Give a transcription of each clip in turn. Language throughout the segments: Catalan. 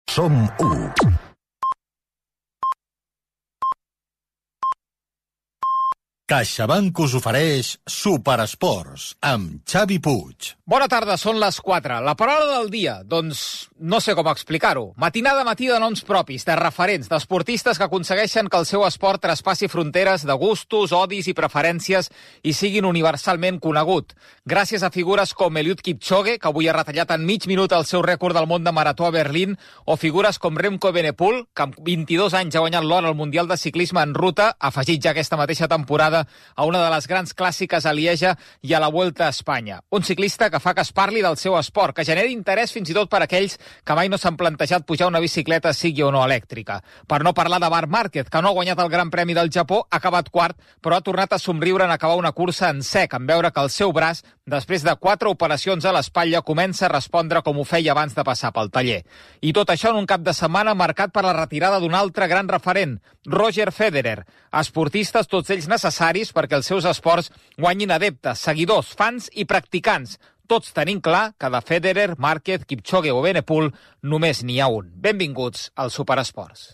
Som u. CaixaBank us ofereix Superesports amb Xavi Puig. Bona tarda, són les 4. La paraula del dia, doncs no sé com explicar-ho. Matinada matí de noms propis, de referents, d'esportistes que aconsegueixen que el seu esport traspassi fronteres de gustos, odis i preferències i siguin universalment conegut. Gràcies a figures com Eliud Kipchoge, que avui ha retallat en mig minut el seu rècord del món de marató a Berlín, o figures com Remco Evenepoel, que amb 22 anys ha guanyat l'or al Mundial de Ciclisme en ruta, afegit ja aquesta mateixa temporada a una de les grans clàssiques a Lieja i a la Vuelta a Espanya. Un ciclista que fa que es parli del seu esport, que generi interès fins i tot per aquells que mai no s'han plantejat pujar una bicicleta, sigui o no elèctrica. Per no parlar de Marc Márquez, que no ha guanyat el Gran Premi del Japó, ha acabat quart, però ha tornat a somriure en acabar una cursa en sec, en veure que el seu braç, després de 4 operacions a l'espatlla, comença a respondre com ho feia abans de passar pel taller. I tot això en un cap de setmana marcat per la retirada d'un altre gran referent, Roger Federer. Esportistes, tots ells necessaris perquè els seus esports guanyin adeptes, seguidors, fans i practicants. Tots tenim clar que de Federer, Márquez, Kipchoge o Evenepoel només n'hi ha un. Benvinguts als Superesports.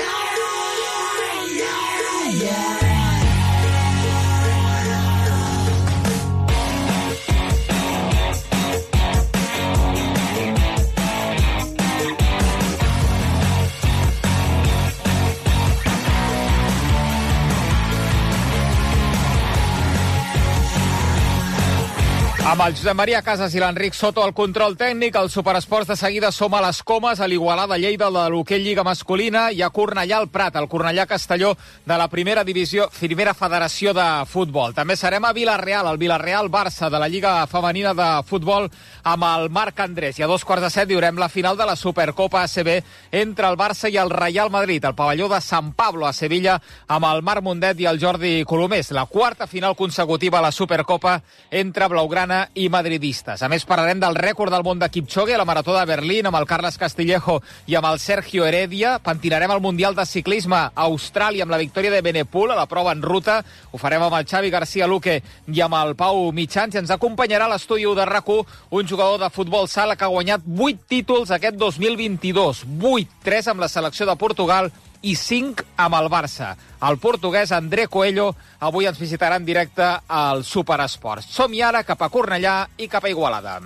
Amb el Josep Maria Casas i l'Enric Soto al control tècnic, el Superesports de seguida som a les Comes, a l'Igualada Lleida de l'Hoquei Lliga masculina i a Cornellà al Prat, al Cornellà Castelló de la primera federació de futbol. També serem a Vila-real, al Vila-real-Barça de la Lliga femenina de futbol amb el Marc Andrés. I a 2:15 viurem la final de la Supercopa ACB entre el Barça i el Real Madrid, al pavelló de San Pablo a Sevilla amb el Marc Mundet i el Jordi Colomés. La quarta final consecutiva a la Supercopa entre blaugrana i madridistes. A més, parlarem del rècord del món de Kipchoge a la Marató de Berlín amb el Carles Castillejo i amb el Sergio Heredia. Pentinarem el Mundial de Ciclisme a Austràlia amb la victòria de Evenepoel a la prova en ruta. Ho farem amb el Xavi García Luque i amb el Pau Mitjans. I ens acompanyarà a l'estudi de RAC1 un jugador de futbol sala que ha guanyat 8 títols aquest 2022. 8, 3 amb la selecció de Portugal i 5 amb el Barça. El portuguès André Coelho avui ens visitarà en directe al Superesports. Som-hi ara cap a Cornellà i cap a Igualada.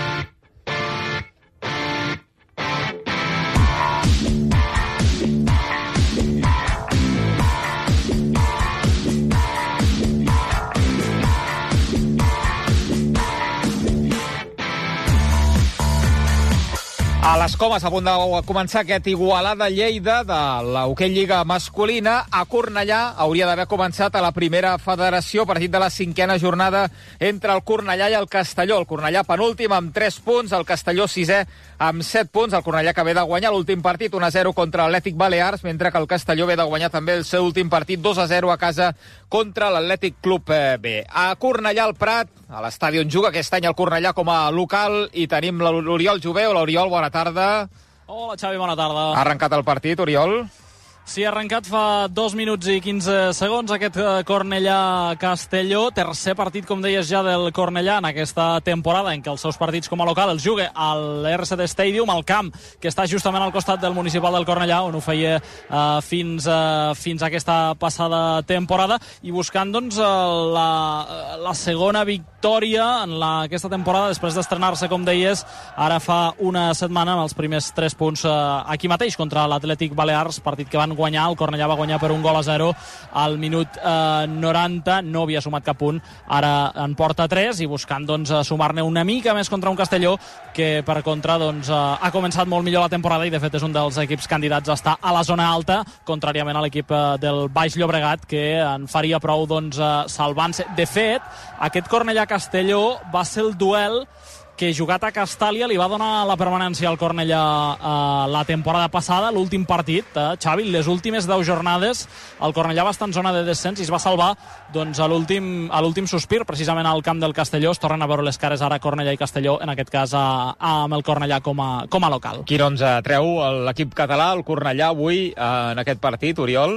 A les Comes, a punt de començar aquest Igualada-Lleida de l'Hoquei Lliga masculina. A Cornellà hauria d'haver començat a la primera federació, partit de la 5a jornada entre el Cornellà i el Castelló. El Cornellà penúltim amb 3 punts, el Castelló 6è amb 7 punts. El Cornellà que ve de guanyar l'últim partit 1-0 contra l'Atlètic Balears, mentre que el Castelló ve de guanyar també el seu últim partit 2-0 a casa contra l'Atlètic Club B. A Cornellà al Prat, a l'estadi on juga aquest any el Cornellà com a local, i tenim l'Oriol Jové. Hola, Oriol, bona tarda. Hola, Xavi, bona tarda. Ha arrencat el partit, Oriol? Sí, ha arrencat fa 2 minuts i 15 segons aquest Cornellà-Castelló. Tercer partit, com deies ja, del Cornellà en aquesta temporada, en què els seus partits com a local els juga al RCD Stadium, al camp que està justament al costat del municipal del Cornellà, on ho feia fins aquesta passada temporada, i buscant doncs, la segona victòria en aquesta temporada, després d'estrenar-se, com deies, ara fa una setmana, amb els primers 3 punts aquí mateix, contra l'Atlètic Balears, partit que van guanyar. El Cornellà va guanyar per 1-0 al minut 90, no havia sumat cap punt, ara en porta 3, i buscant doncs, sumar-ne una mica més contra un Castelló que per contra doncs, ha començat molt millor la temporada i de fet és un dels equips candidats a estar a la zona alta, contràriament a l'equip del Baix Llobregat, que en faria prou doncs, salvant-se. De fet, aquest Cornellà-Castelló va ser el duel que, jugat a Castàlia, li va donar la permanència al Cornellà la temporada passada, l'últim partit. Xavi, les últimes 10 jornades el Cornellà va estar en zona de descens i es va salvar doncs, a l'últim sospir, precisament al camp del Castelló. Es tornen a veure les cares ara Cornellà i Castelló, en aquest cas amb el Cornellà com a local. Quin 11 treu l'equip català, el Cornellà, avui en aquest partit, Oriol?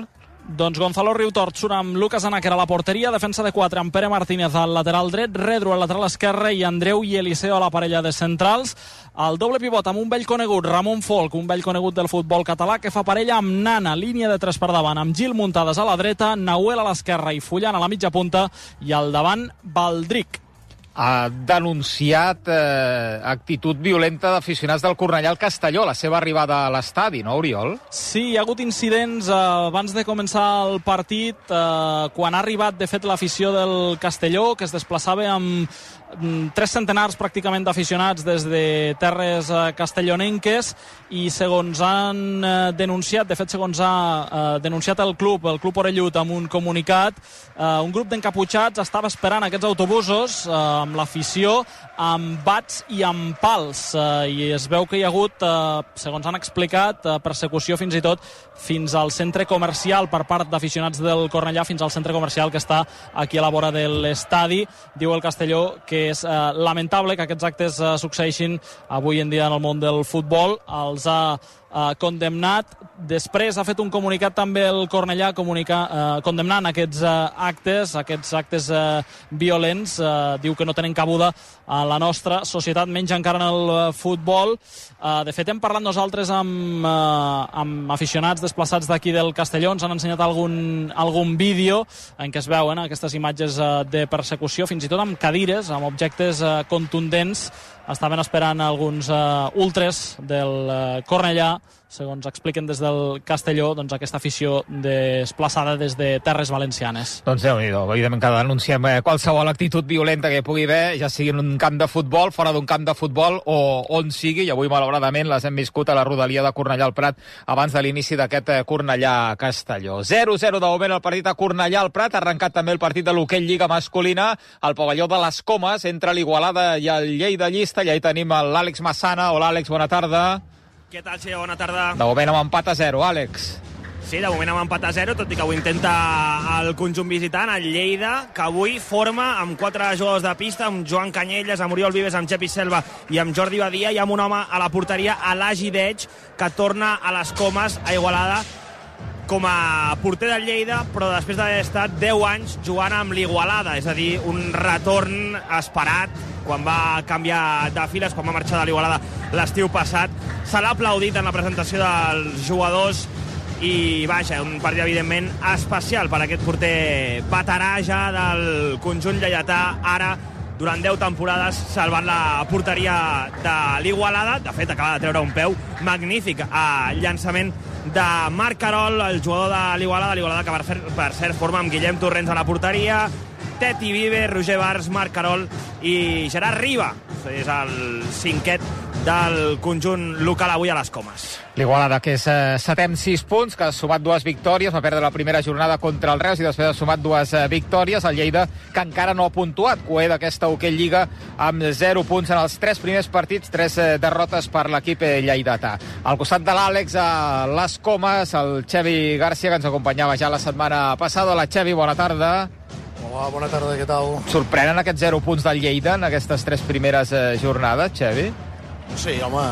Doncs Gonzalo Riutort surt amb Lucas Anáquer a la porteria, defensa de 4 amb Pere Martínez al lateral dret, Redru al lateral esquerre i Andreu i Eliseo a la parella de centrals. El doble pivot amb un vell conegut, Ramon Folch, un vell conegut del futbol català, que fa parella amb Nana, línia de 3 per davant, amb Gil Muntades a la dreta, Nahuel a l'esquerra i Fullan a la mitja punta, i al davant Baldric. Ha denunciat actitud violenta d'aficionats del Cornellà al Castelló, la seva arribada a l'estadi, no, Oriol? Sí, hi ha hagut incidents abans de començar el partit, quan ha arribat, de fet, l'afició del Castelló, que es desplaçava amb 3 centenars pràcticament d'aficionats des de terres castellonenques, i segons han denunciat, de fet segons ha denunciat el club Orellut amb un comunicat, un grup d'encaputxats estava esperant aquests autobusos amb l'afició, amb bats i amb pals, i es veu que hi ha hagut, segons han explicat, persecució fins i tot fins al centre comercial per part d'aficionats del Cornellà, fins al centre comercial que està aquí a la vora de l'estadi. Diu el Castelló que és lamentable que aquests actes succeeixin avui en dia en el món del futbol. Els ha condemnat. Després ha fet un comunicat també el Cornellà condemnant aquests actes violents. Diu que no tenen cabuda a la nostra societat, menys encara en el futbol. De fet, hem parlat nosaltres amb aficionats desplaçats d'aquí del Castelló. Ens han ensenyat algun vídeo en què es veuen aquestes imatges de persecució, fins i tot amb cadires, amb objectes contundents. Estaven esperant alguns ultres del Cornellà, segons expliquen des del Castelló, doncs aquesta afició desplaçada des de terres valencianes. Doncs Déu-n'hi-do, evidentment que denunciem qualsevol actitud violenta que hi pugui haver, ja sigui en un camp de futbol, fora d'un camp de futbol o on sigui, i avui malauradament les hem viscut a la rodalia de Cornellà al Prat abans de l'inici d'aquest Cornellà-Castelló. 0-0 de moment el partit a Cornellà al Prat, ha arrencat també el partit de l'hoquei Lliga masculina al pavelló de les Comes, entre l'Igualada i el Lleida Llista. I ahí tenim l'Àlex Massana. Hola, Àlex, bona tarda. Què tal, Xer? Bona tarda. De moment amb empat a 0, Àlex. Sí, de moment amb empat a 0, tot i que ho intenta el conjunt visitant, el Lleida, que avui forma amb 4 jugadors de pista, amb Joan Canyelles, amb Oriol Vives, amb Xepi Selva i amb Jordi Badia, i amb un home a la porteria, a l'Agi Deig, que torna a les Comes, a Igualada, com a porter del Lleida, però després d'haver estat 10 anys jugant amb l'Igualada, és a dir, un retorn esperat quan va canviar de files, quan va marxar de l'Igualada l'estiu passat. Se l'ha aplaudit en la presentació dels jugadors i, vaja, un partit, evidentment, especial per aquest porter veterà ja del conjunt lleidatà, ara durant 10 temporades salvant la porteria de l'Igualada. De fet, acaba de treure un peu magnífic a llançament de Marc Carol, el jugador de l'Igualada que per cert forma amb Guillem Torrents a la porteria, Teti Vives, Roger Bars, Marc Carol i Gerard Riba. És el cinquet del conjunt local avui a les Comes. L'Igualada, que és setè amb 6 punts, que ha sumat 2 victòries, va perdre la primera jornada contra el Reus i després ha sumat 2 victòries. El Lleida, que encara no ha puntuat, coer d'aquesta hoquei Lliga amb 0 punts en els 3 primers partits, 3 derrotes per l'equip lleidatà. Al costat de l'Àlex, a les Comes, el Xevi Garcia, que ens acompanyava ja la setmana passada. Hola, Xevi, bona tarda. Hola, bona tarda, què tal? Sorprenen aquests 0 punts del Lleida en aquestes 3 primeres jornades, Xevi? Sí, home,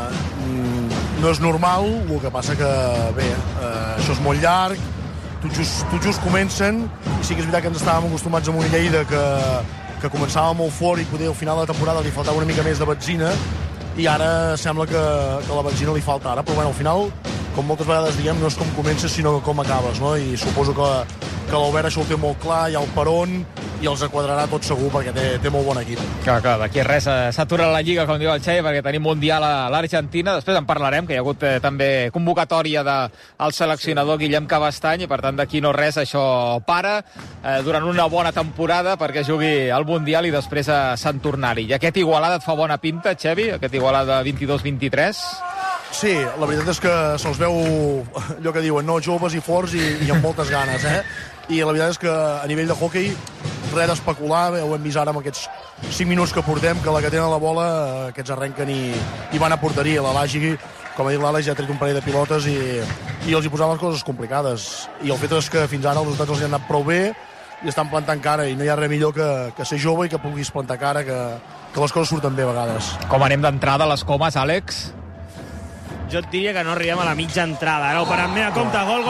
no és normal, el que passa que, bé, això és molt llarg, tot just comencen, i sí que és veritat que ens estàvem acostumats a un Lleida que començava molt fort i poder al final de la temporada li faltava una mica més de benzina, i ara sembla que la benzina li falta ara, però bueno, al final, com moltes vegades diem, no és com comences sinó com acabes, no? I suposo que l'Albert això ho té molt clar, hi ha el peron i els quadrarà tot segur perquè té molt bon equip. Clar, d'aquí res s'atura la Lliga, com diu el Xevi, perquè tenim Mundial a l'Argentina. Després en parlarem, que hi ha hagut també convocatòria del seleccionador Guillem Cabestany, i per tant d'aquí no res, això para durant una bona temporada perquè jugui al Mundial i després se'n tornar-hi. I aquest Igualada et fa bona pinta, Xevi? Aquest Igualada 22-23? Sí, la veritat és que se'ls veu allò que diuen, no, joves i forts i amb moltes ganes, I la veritat és que a nivell de hoquei res d'especular, ho hem vist ara amb aquests 5 minuts que portem, que la que tenen la bola aquests arrenquen i van a porteria. L'Àlegi, com ha dit l'Àlex, ja ha tret un parell de pilotes i els hi posaven les coses complicades, i el fet és que fins ara els resultats els han anat prou bé i estan plantant cara, i no hi ha res millor que ser jove i que puguis plantar cara, que les coses surten bé a vegades. Com anem d'entrada a les Comes, Àlex? jo et diria que no arribem a la mitja entrada. Ara ho parem bé a compte. Gol!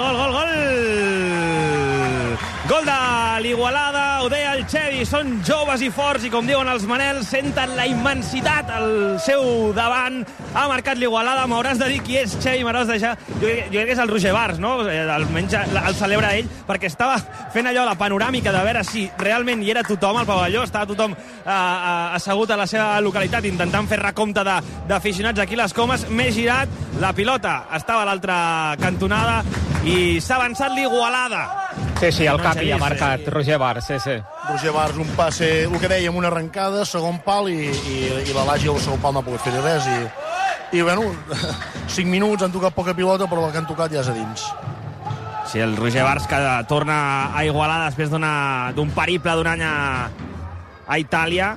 Gol de l'Igualada, ho deia el Xevi, són joves i forts i com diuen els Manels, senten la immensitat al seu davant. Ha marcat l'Igualada, m'hauràs de dir qui és, Xevi, m'hauràs de deixar. Jo crec que és el Roger Bars, no? Almenys el celebra ell, perquè estava fent allò, la panoràmica de veure si realment hi era tothom al pavelló, estava tothom assegut a la seva localitat intentant fer recompte d'aficionats aquí a les Comes. M'he girat, la pilota estava a l'altra cantonada i s'ha avançat l'Igualada. Sí, el Capi ha marcat, Roger Bars, sí. Roger Bars, un passe, el que dèiem, una arrencada, segon pal, i la Lagi al segon pal no ha pogut fer res, i bueno, 5 minuts, han tocat poca pilota, però el que han tocat ja és a dins. Sí, el Roger Bars que torna a Igualada després d'un periple d'un any a Itàlia,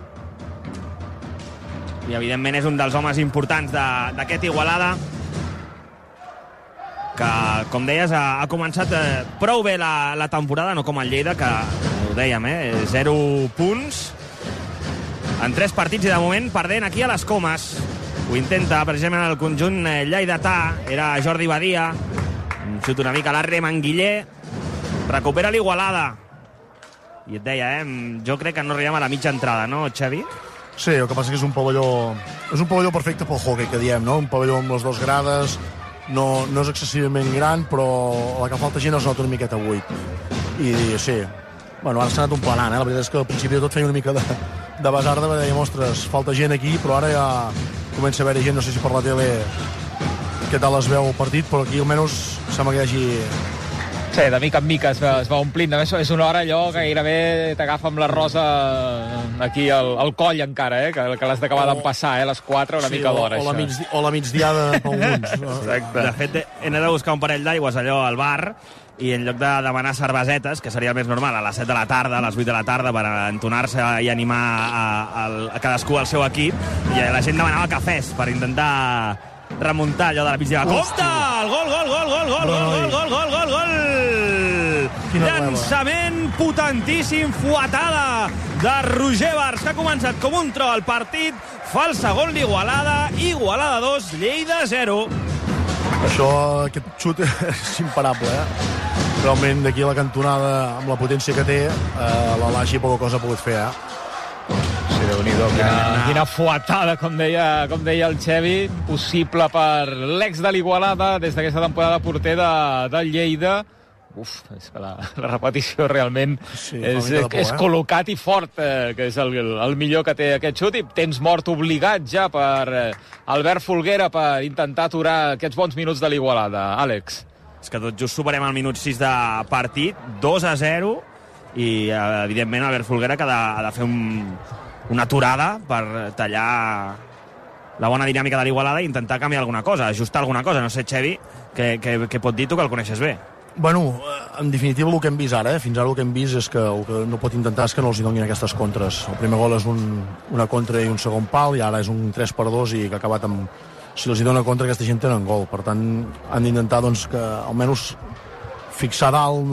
i evidentment és un dels homes importants d'aquest Igualada, que, com deies, ha començat prou bé la temporada, no com el Lleida, que ho dèiem, 0 punts en 3 partits i de moment perdent aquí a les Comes. Ho intenta precisament el conjunt lleidatà, era Jordi Badia, un xut una mica a l'Arre Manguiller, recupera l'Igualada. I et deia, jo crec que no arribem a la mitja entrada, no, Xavi? Sí, el que passa que és un pavelló perfecte pel hockey, que diem, no? Un pavelló amb les 2 grades, no és excessivament gran, però la que falta gent es nota una miqueta buit. I sí, bueno, ara s'ha anat emplenant, la veritat és que al principi de tot feia una mica de basarda, perquè dèiem, ostres, falta gent aquí, però ara ja comença a haver-hi gent, no sé si per la tele què tal es veu el partit, però aquí almenys sembla que hi hagi... Sí, de mica en mica es va omplint. A més, és una hora allò que gairebé t'agafa amb la rosa aquí al coll encara, que l'has d'acabar d'empassar, a les 4, una mica d'hora, això. O la migdiada per alguns. Exacte. De fet, he anat a buscar un parell d'aigües allò al bar, i en lloc de demanar cervesetes, que seria el més normal, a les 7 de la tarda, a les 8 de la tarda, per entonar-se i animar a cadascú al seu equip, i la gent demanava cafès per intentar remuntar allò de la migdiada. Compte! Gol! Llançament potentíssim, fuetada de Roger Bars, que ha començat com un tro al partit, fa el segon l'Igualada, Igualada 2, Lleida 0. Aquest xut és imparable, Realment, d'aquí a la cantonada, amb la potència que té, la Lagi poca cosa ha pogut fer, Sí, Déu-n'hi-do, quina fuetada, com deia el Xevi, possible per l'ex de l'Igualada des d'aquesta temporada porter de Lleida. És que la repetició realment és col·locat i fort, que és el millor que té aquest xut, i temps mort obligat ja per Albert Folguera per intentar aturar aquests bons minuts de l'Igualada. Àlex. És que tot just superem el minut 6 de partit, 2-0, i evidentment Albert Folguera que ha de fer una aturada per tallar la bona dinàmica de l'Igualada i intentar canviar alguna cosa, ajustar alguna cosa. No sé, Xevi, què pot dir tu, que el coneixes bé? Bueno, en definitiva el que hem vist ara, fins ara el que hem vist és que el que no pot intentar és que no els hi donin aquestes contres. El primer gol és una contra i un segon pal, i ara és un 3-2 i que ha acabat amb... Si els hi dona contra, aquesta gent tenen gol. Per tant, han d'intentar que almenys fixar dalt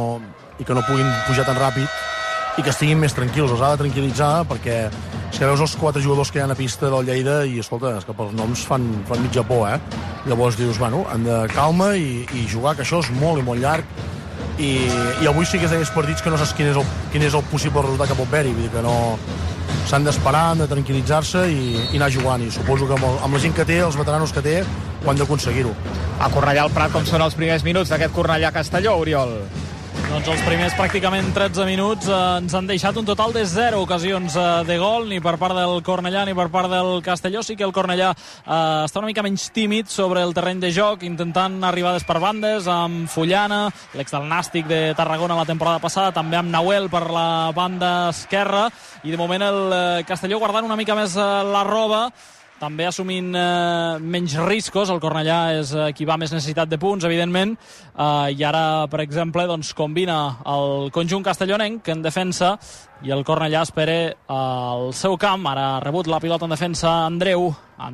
i que no puguin pujar tan ràpid i que estiguin més tranquils. Els ha de tranquil·litzar, perquè és que veus els 4 jugadors que hi ha a pista del Lleida i, escolta, és que pels noms fan mitja por, Llavors dius, bueno, han de calma i jugar, que això és molt i molt llarg, i avui sí que és d'aquells partits que no saps quin és el possible resultat que pot haver-hi, vull dir que no... S'han d'esperar, han de tranquil·litzar-se i anar jugant, i suposo que amb la gent que té, els veteranos que té, ho han d'aconseguir-ho. A Cornellà al Prat, com són els primers minuts d'aquest Cornellà-Castelló, Oriol? Doncs els primers pràcticament 13 minuts ens han deixat un total de 0 ocasions de gol, ni per part del Cornellà ni per part del Castelló. Sí que el Cornellà està una mica menys tímid sobre el terreny de joc, intentant arribades per bandes, amb Fullana, l'ex del Nàstic de Tarragona la temporada passada, també amb Nahuel per la banda esquerra, i de moment el Castelló guardant una mica més la roba, també assumint menys riscos. El Cornellà és qui va més necessitat de punts, evidentment, i ara, per exemple, doncs, combina el conjunt castellonenc en defensa, i el Cornellà espera al seu camp. Ara ha rebut la pilota en defensa Andreu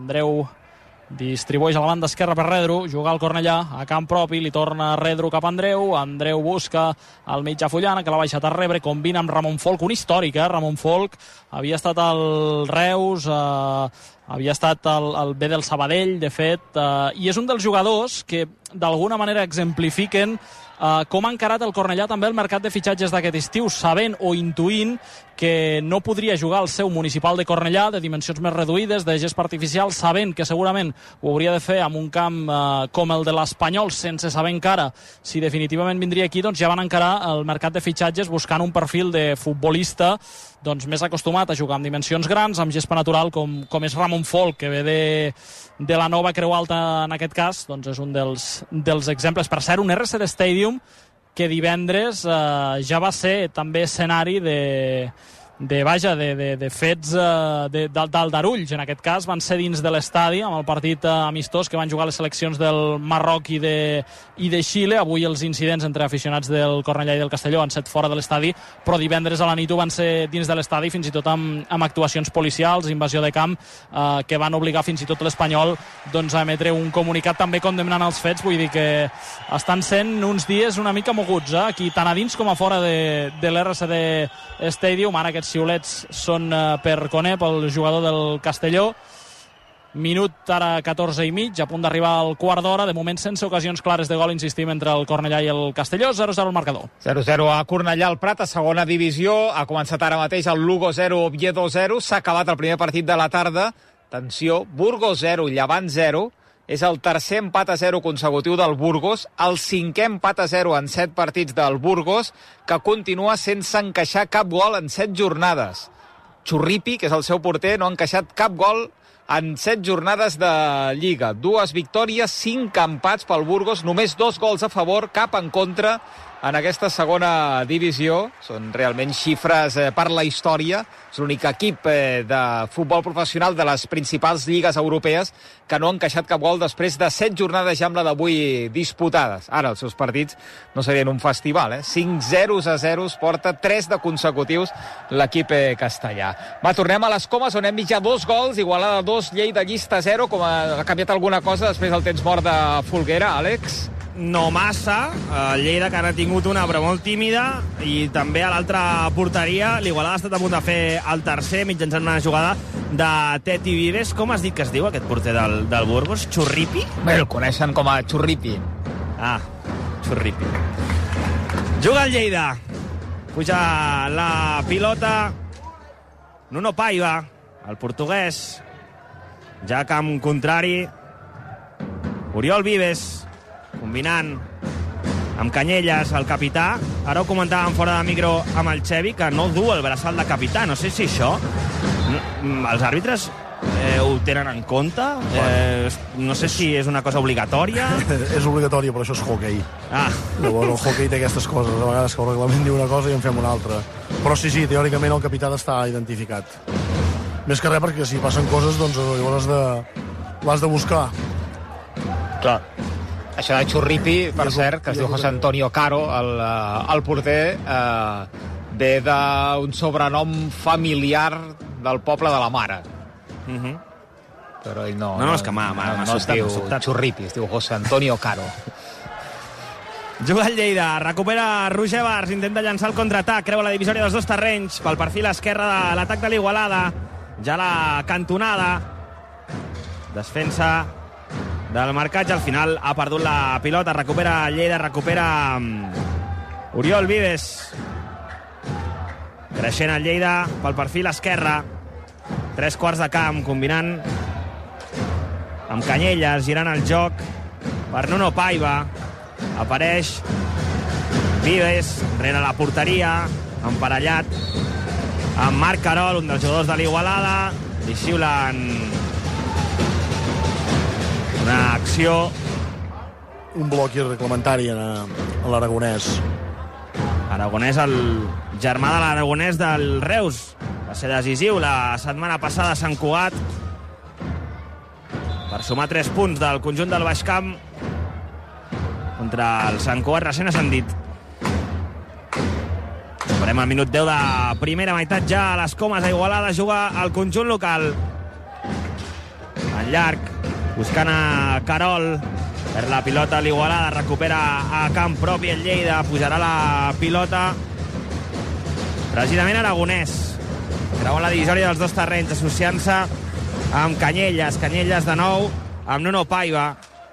distribueix a la banda esquerra per Redru, juga al Cornellà a camp propi, li torna Redru cap a Andreu busca el mitjà Fullana, que l'ha baixat a rebre, combina amb Ramon Folk, un històric, Ramon Folk havia estat al Reus, havia estat el B del Sabadell, de fet, i és un dels jugadors que d'alguna manera exemplifiquen com ha encarat el Cornellà també el mercat de fitxatges d'aquest estiu, sabent o intuint que no podria jugar al seu municipal de Cornellà, de dimensions més reduïdes, de gespa artificial, sabent que segurament ho hauria de fer amb un camp com el de l'Espanyol, sense saber encara si definitivament vindria aquí, doncs ja van encarar el mercat de fitxatges buscant un perfil de futbolista doncs més acostumat a jugar amb dimensions grans, amb gespa natural, com és Ramon Folk, que ve de la Nova Creu Alta en aquest cas, doncs és un dels exemples. Per cert, un RCD Stadium que divendres ja va ser també escenari de fets d'aldarulls. En aquest cas van ser dins de l'estadi amb el partit amistós que van jugar les seleccions del Marroc i de Xile. Avui els incidents entre aficionats del Cornellà i del Castelló han set fora de l'estadi, però divendres a la nit ho van ser dins de l'estadi, fins i tot amb actuacions policials, invasió de camp, que van obligar fins i tot l'Espanyol doncs, a emetre un comunicat també condemnant els fets. Vull dir que estan sent uns dies una mica moguts, aquí tant a dins com a fora de l'RCD Stadium. Ara aquests xiulets són per Conep, el jugador del Castelló. Minut ara 14 i mig, a punt d'arribar al quart d'hora. De moment sense ocasions clares de gol, insistim, entre el Cornellà i el Castelló. 0-0 el marcador. 0-0 a Cornellà al Prat, a segona divisió. Ha començat ara mateix el Lugo 0, Oviedo 0. S'ha acabat el primer partit de la tarda. Atenció, Burgos 0, Llevant 0. És el tercer empat a 0 consecutiu del Burgos, el cinquè empat a 0 en 7 partits del Burgos, que continua sense encaixar cap gol en 7 jornades. Churripi, que és el seu porter, no ha encaixat cap gol en 7 jornades de Lliga. 2 victòries, 5 empats pel Burgos, només 2 gols a favor, cap en contra en aquesta segona divisió. Són realment xifres per la història. És l'únic equip de futbol professional de les principals lligues europees que no ha encaixat cap gol després de 7 jornades ja amb la d'avui disputades. Ara els seus partits no serien un festival, 5-0-0, porta 3 de consecutius l'equip castellà. Va, tornem a les Comes, on hem vist ja 2 gols, Igualada 2, Lleida llista 0, com ha canviat alguna cosa després del temps mort de Folguera, Àlex? No massa, el Lleida que ha tingut una però molt tímida, i també a l'altra porteria l'Igualada ha estat a punt de fer el tercer mitjançant una jugada de Teti Vives. Com has dit que es diu aquest porter del Burgos? Churripi? Bé, el coneixen com a Churripi. Ah, Churripi. Juga el Lleida, puja la pilota Nuno Paiva, el portuguès, ja camp contrari. Oriol Vives combinant amb Canyelles, el capità. Ara ho comentàvem fora de micro amb el Xevi, que no du el braçal de capità. No sé si això els àrbitres ho tenen en compte. No sé si és una cosa obligatòria. És obligatòria, però això és hockey. Llavors el hockey té aquestes coses. A vegades que el reglament diu una cosa i en fem una altra. Però sí, teòricament el capità està identificat. Més que res perquè si passen coses, doncs llavors l'has de buscar. Clar. Això de Churripi, per cert, que es diu José Antonio Caro, el porter, ve d'un sobrenom familiar del poble de la mare. Però ell no és que m'ha es diu Churripi, es diu José Antonio Caro. Juga el Lleida, recupera Roger Bars, intenta llançar el contraatac, creua la divisòria dels dos terrenys, pel perfil esquerre de l'atac de l'Igualada, ja la cantonada, defensa del marcatge, al final ha perdut la pilota, recupera Lleida, recupera Oriol Vives, creixent el Lleida pel perfil esquerre, 3 quarts de camp, combinant amb Canyelles, girant el joc per Nuno Paiva, apareix Vives rere la porteria, emparellat amb Marc Carol, un dels jugadors de l'Igualada, li xiulen una acció, un bloc reglamentari a l'Aragonès. Aragonès, el germà de l'Aragonès del Reus, va ser decisiu la setmana passada a Sant Cugat per sumar 3 punts del conjunt del Baix Camp contra el Sant Cugat recent ascendit. Veurem el minut 10 de primera meitat ja a les Comes, a Igualada juga el conjunt local en llarg, buscant a Carol, per la pilota l'Igualada, recupera a camp propi el Lleida, pujarà la pilota precisament Aragonès, creuant la divisòria dels dos terrenys, associant-se amb Canyelles de nou, amb Nuno Paiva.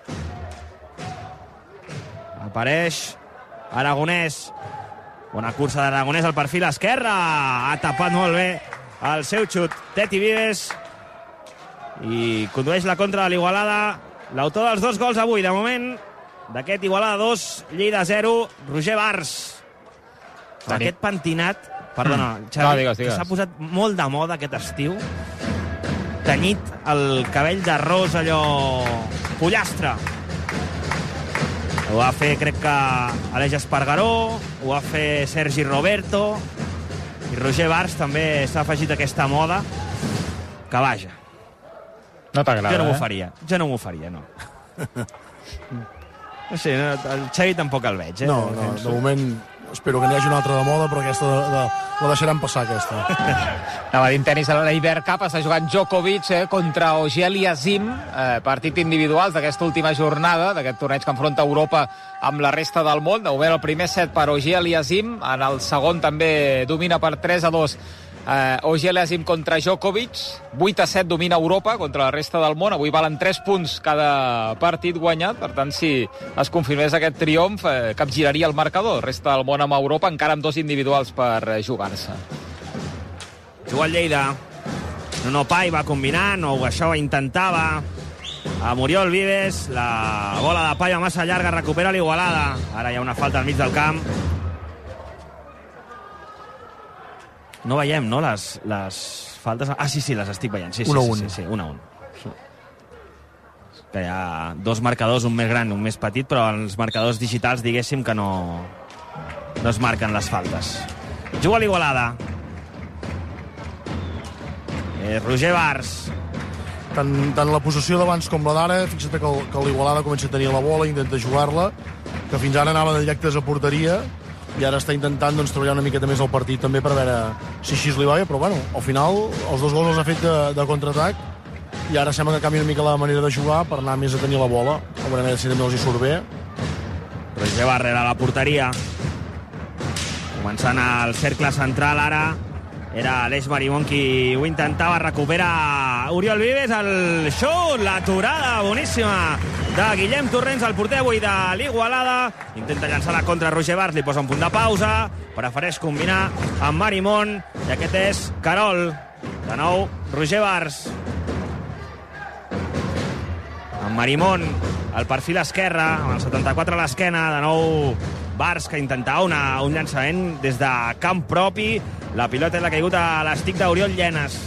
Apareix Aragonès. Bona cursa d'Aragonès al perfil esquerre. Ha tapat molt bé el seu xut Teti Vives i condueix la contra de l'Igualada. L'autor dels 2 gols avui, de moment, d'aquest Igualada 2, Lleida 0, Roger Bars. Aquest pentinat, perdona, Xavi, digues. que s'ha posat molt de moda aquest estiu, tenyit el cabell d'arròs, allò pollastre. Ho va fer, crec que, Aleix Espargaró, ho va fer Sergi Roberto, i Roger Bars també s'ha afegit aquesta moda, que vaja. No t'agrada, Jo no m'ho faria, no. No sé, el Xavi tampoc el veig, No, de moment espero que n'hi hagi una altra de moda, però aquesta la deixarem passar, aquesta. Anava dint tenis a l'Iber Cup, està jugant Djokovic contra Ogiel Yazim, partit individuals d'aquesta última jornada, d'aquest torneig que enfronta Europa amb la resta del món. De moment el primer set per Ogiel Yazim, en el segon també domina per 3-2 Ogiel Yazim contra Djokovic, 8-7 domina Europa contra la resta del món. Avui valen 3 punts cada partit guanyat, per tant, si es confirmés aquest triomf, capgiraria el marcador. Resta del món amb Europa, encara amb 2 individuals per jugar-se. Juga el Lleida. Nuno Paiva combinant, o això intentava. A Oriol Vives, la bola de Paiva massa llarga, recupera l'Igualada. Ara hi ha una falta al mig del camp. No veiem, no, les faltes... Ah, sí, les estic veient. Sí, 1-1. Sí, 1-1. Que hi ha 2 marcadors, un més gran i un més petit, però els marcadors digitals, diguéssim, que no es marquen les faltes. Juga l'Igualada. Roger Bars. Tant la possessió d'abans com la d'ara, fixa't que l'Igualada comença a tenir la bola, intenta jugar-la, que fins ara anava de directes a porteria, i ara està intentant treballar una miqueta més el partit també per veure si així li va bé, però bueno, al final els 2 gols els ha fet de contraatac i ara sembla que canvia una mica la manera de jugar per anar més a tenir la bola. A veure si també els hi surt bé. Roger Barrera a la porteria. Començant al cercle central ara. Era Aleix Marimón qui ho intentava, recupera Oriol Vives, el xut, l'aturada boníssima de Guillem Torrents, el porter avui de l'Igualada. Intenta llançar la contra Roger Bars, li posa un punt de pausa, prefereix combinar amb Marimón, i aquest és Carol. De nou, Roger Bars. Amb Marimón, al perfil esquerre, amb el 74 a l'esquena, de nou Bars, que intentava un llançament des de camp propi. La pilota l'ha caigut a l'estic d'Oriol Llenes.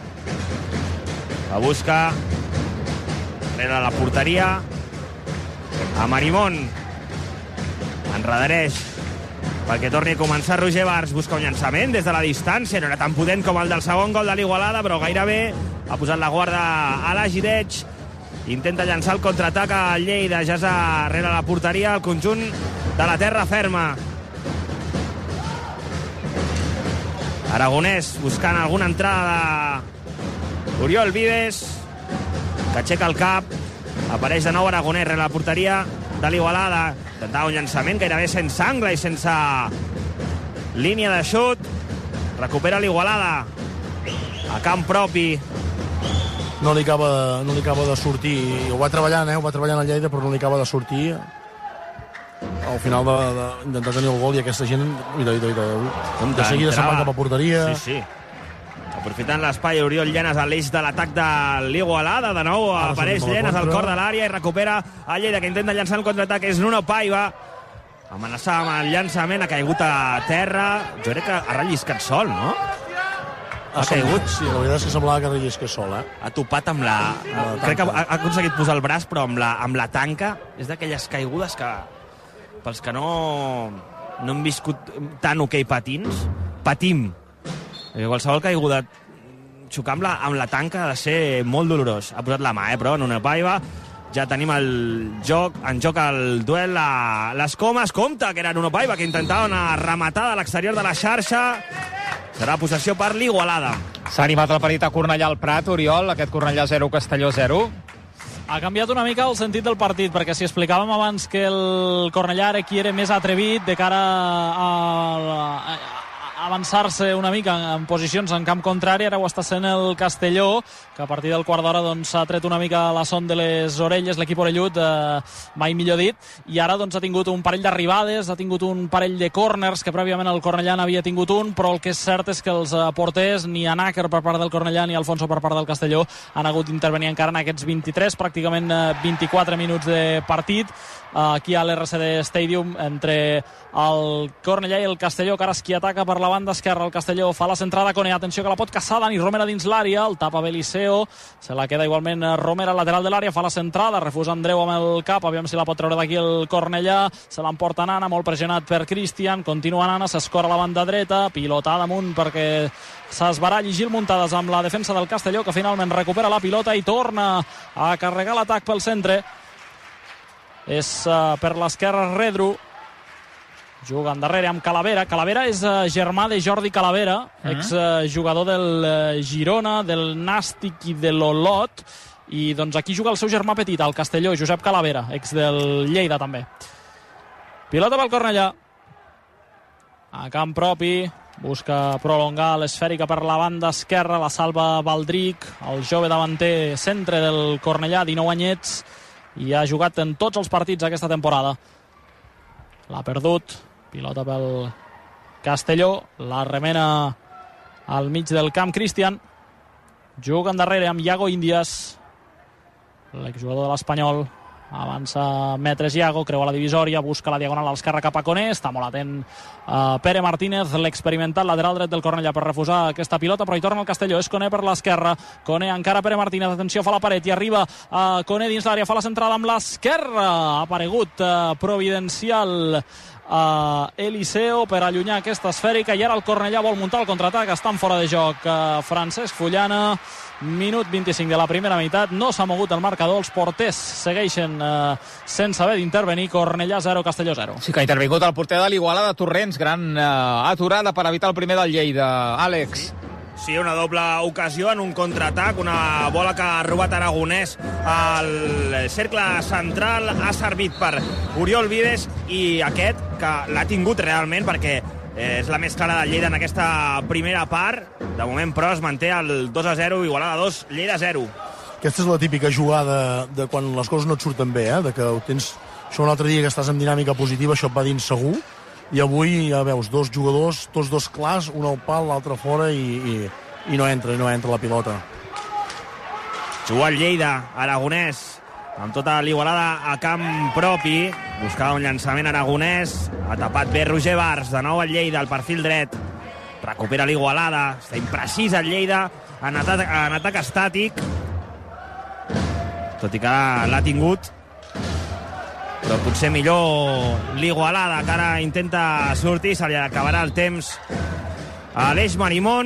La busca rere la porteria. A Marimón. Enredareix perquè torni a començar Roger Bars. Busca un llançament des de la distància. No era tan potent com el del segon gol de l'Igualada, però gairebé ha posat la guarda a la Gireig. Intenta llançar el contraatac a Lleida. Ja és rere la porteria el conjunt de la terra ferma. Aragonès buscant alguna entrada d'Oriol Vives, que aixeca el cap. Apareix de nou Aragonès rere la porteria de l'Igualada. Intentava un llançament gairebé sense angle i sense línia de xut. Recupera l'Igualada a camp propi. No li acaba de sortir. Ho va treballant, ho va treballant a Lleida, però no li acaba de sortir. Al final d'intentar tenir el gol, i aquesta gent de seguida se'n va cap a porteria. Sí. Aprofitant l'espai, Oriol Llenes a l'eix de l'atac de l'Igualada. De nou apareix Llenes al cor de l'àrea i recupera a Lleida, que intenta llançar el contraatac. És Nuno Paiva. Amenaçava amb el llançament, ha caigut a terra. Jo crec que ha relliscat sol, no? Ha caigut. Sí, la veritat és que semblava que rellisqués sol, Ha topat amb la... Crec que ha aconseguit posar el braç, però amb la tanca. És d'aquelles caigudes que... Pels que no hem viscut tant hoquei patins, patim. Qualsevol caiguda xocar amb la tanca ha de ser molt dolorós. Ha posat la mà, però Nuno Paiva. Ja tenim en joc el duel a les comes. Compte que era Nuno Paiva, que intentava una rematada a l'exterior de la xarxa. Serà possessió per l'Igualada. S'ha animat el partit a Cornellà al Prat, Oriol, aquest Cornellà 0, Castelló 0. Ha canviat una mica el sentit del partit, perquè si explicàvem abans que el Cornellà era qui era més atrevit de cara avançar-se una mica en posicions en camp contrari. Ara ho està sent el Castelló, que a partir del quart d'hora s'ha tret una mica la son de les orelles, l'equip orellut, mai millor dit, i ara ha tingut un parell d'arribades, ha tingut un parell de córners, que prèviament el Cornellà n'havia tingut un, però el que és cert és que els porters, ni Anácar per part del Cornellà ni Alfonso per part del Castelló, han hagut d'intervenir encara en aquests 23, pràcticament 24 minuts de partit, aquí a l'RCD Stadium, entre el Cornellà i el Castelló, que ara és qui ataca per la banda esquerra. El Castelló fa la centrada, Koné, atenció que la pot caçar Dani Romera dins l'àrea, el tapa Beliseo, se la queda igualment Romera al lateral de l'àrea, fa la centrada, refusa Andreu amb el cap, aviam si la pot treure d'aquí el Cornellà, se l'emporta Nana, molt pressionat per Cristian, continua Nana, s'escora a la banda dreta, pilota damunt perquè s'esbaralli Gil Muntades amb la defensa del Castelló, que finalment recupera la pilota i torna a carregar l'atac pel centre. És per l'esquerra Redru, juga darrere amb Calavera. Calavera és germà de Jordi Calavera, exjugador del Girona, del Nàstic i de l'Olot, i aquí juga el seu germà petit, al Castelló, Josep Calavera, ex del Lleida també. Pilota pel Cornellà, a camp propi, busca prolongar l'esfèrica per la banda esquerra, la salva Baldric, el jove davanter centre del Cornellà, 19 anyets, i ha jugat en tots els partits aquesta temporada. L'ha perdut, pilota pel Castelló, la remena al mig del camp Cristian, juga darrere amb Iago Índies, l'exjugador de l'Espanyol, avança metres Iago, creua la divisòria, busca la diagonal a l'esquerra cap a Koné, està molt atent Pere Martínez, l'experimentat lateral dret del Cornellà per refusar aquesta pilota, però hi torna el Castelló, és Koné per l'esquerra, Koné encara Pere Martínez, atenció, fa la paret i arriba Koné dins l'àrea, fa la centrada amb l'esquerra, ha aparegut providencial Eliseo per allunyar aquesta esfèrica, i ara el Cornellà vol muntar el contraatac, estan fora de joc Francesc Fullana, minut 25 de la primera meitat, no s'ha mogut el marcador, els porters segueixen sense haver d'intervenir, Cornellà 0, Castelló 0. Sí que ha intervingut el porter de l'Igualada, Torrents, gran aturada per evitar el primer del Lleida. Àlex. Sí, una doble ocasió en un contraatac, una bola que ha robat Aragonès al cercle central, ha servit per Oriol Vives, i aquest que l'ha tingut realment perquè és la més clara del Lleida en aquesta primera part. De moment, però, es manté el 2-0, Igualada 2, Lleida 0. Aquesta és la típica jugada de quan les coses no et surten bé, de que ho tens... Això un altre dia que estàs en dinàmica positiva, això et va dins segur, i avui ja veus dos jugadors, tots dos clars, un al pal, l'altre fora, i no entra la pilota. Juga el Lleida, Aragonès, amb tota l'Igualada a camp propi, buscava un llançament Aragonès, ha tapat bé Roger Bars, de nou el Lleida, al perfil dret, recupera l'Igualada, està imprecís el Lleida, en atac estàtic, tot i que l'ha tingut, però potser millor l'Igualada, que ara intenta sortir, se li acabarà el temps a Aleix Marimón.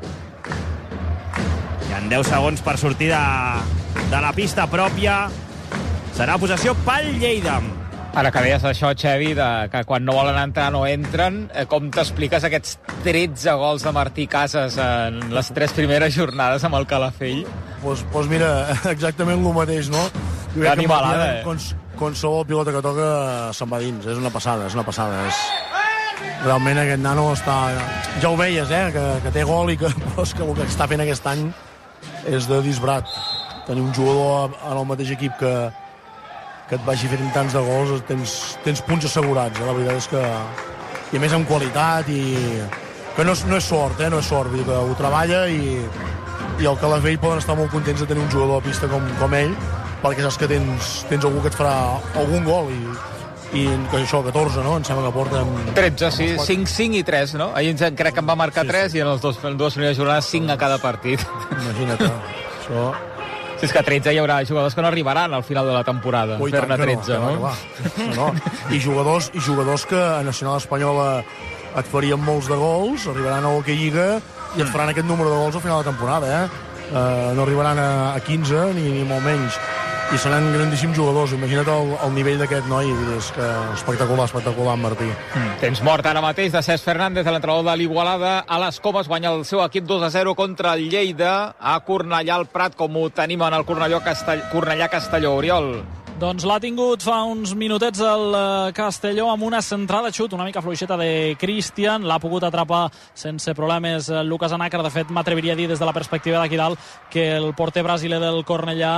Hi ha 10 segons per sortir de la pista pròpia. Serà possessió pel Lleida. Ara que deies això, Xevi, que quan no volen entrar no entren, com t'expliques aquests 13 gols de Martí Casas en les 3 primeres jornades amb el Calafell? Pues mira, exactament el mateix, no? Jo crec que Martí, qualsevol pilota que toca se'n va dins, és una passada. Realment aquest nano està... Ja ho veies, que té gol, però és que el que està fent aquest any és de disbrat. Tenir un jugador en el mateix equip que et vagi fent tants de gols, tens punts assegurats, la veritat és que... I a més amb qualitat, i que no és sort, no és sort, vull dir que ho treballa, i el Calafell poden estar molt contents de tenir un jugador a pista com ell, perquè saps que tens algú que et farà algun gol, i que això, 14, no? Em sembla que porta... 13, sí, 5 i 3, no? Ahir crec que en va marcar 3 i en les dues primeres jornades 5 a cada partit. Imagina't, això... Si és que 13 hi haurà jugadors que no arribaran al final de la temporada. Fer-ne 13, no? I jugadors que a Nacional Espanyola et farien molts de gols, arribaran a Hockey Lliga i et faran aquest número de gols al final de temporada, no arribaran a 15, ni molt menys. I seran grandíssims jugadors. Imagina't el nivell d'aquest noi, és que espectacular, Martí. Temps mort ara mateix de Cesc Fernández, l'entrenador de l'Igualada. A les Comes guanya el seu equip 2-0 contra el Lleida. A Cornellà al Prat, com ho tenim en el Cornellà-Castelló. Oriol. Doncs l'ha tingut fa uns minutets el Castelló amb una centrada xut, una mica fluixeta de Cristian, l'ha pogut atrapar sense problemes Lucas Anácar. De fet, m'atreviria a dir des de la perspectiva d'aquí dalt que el porter brasiler del Cornellà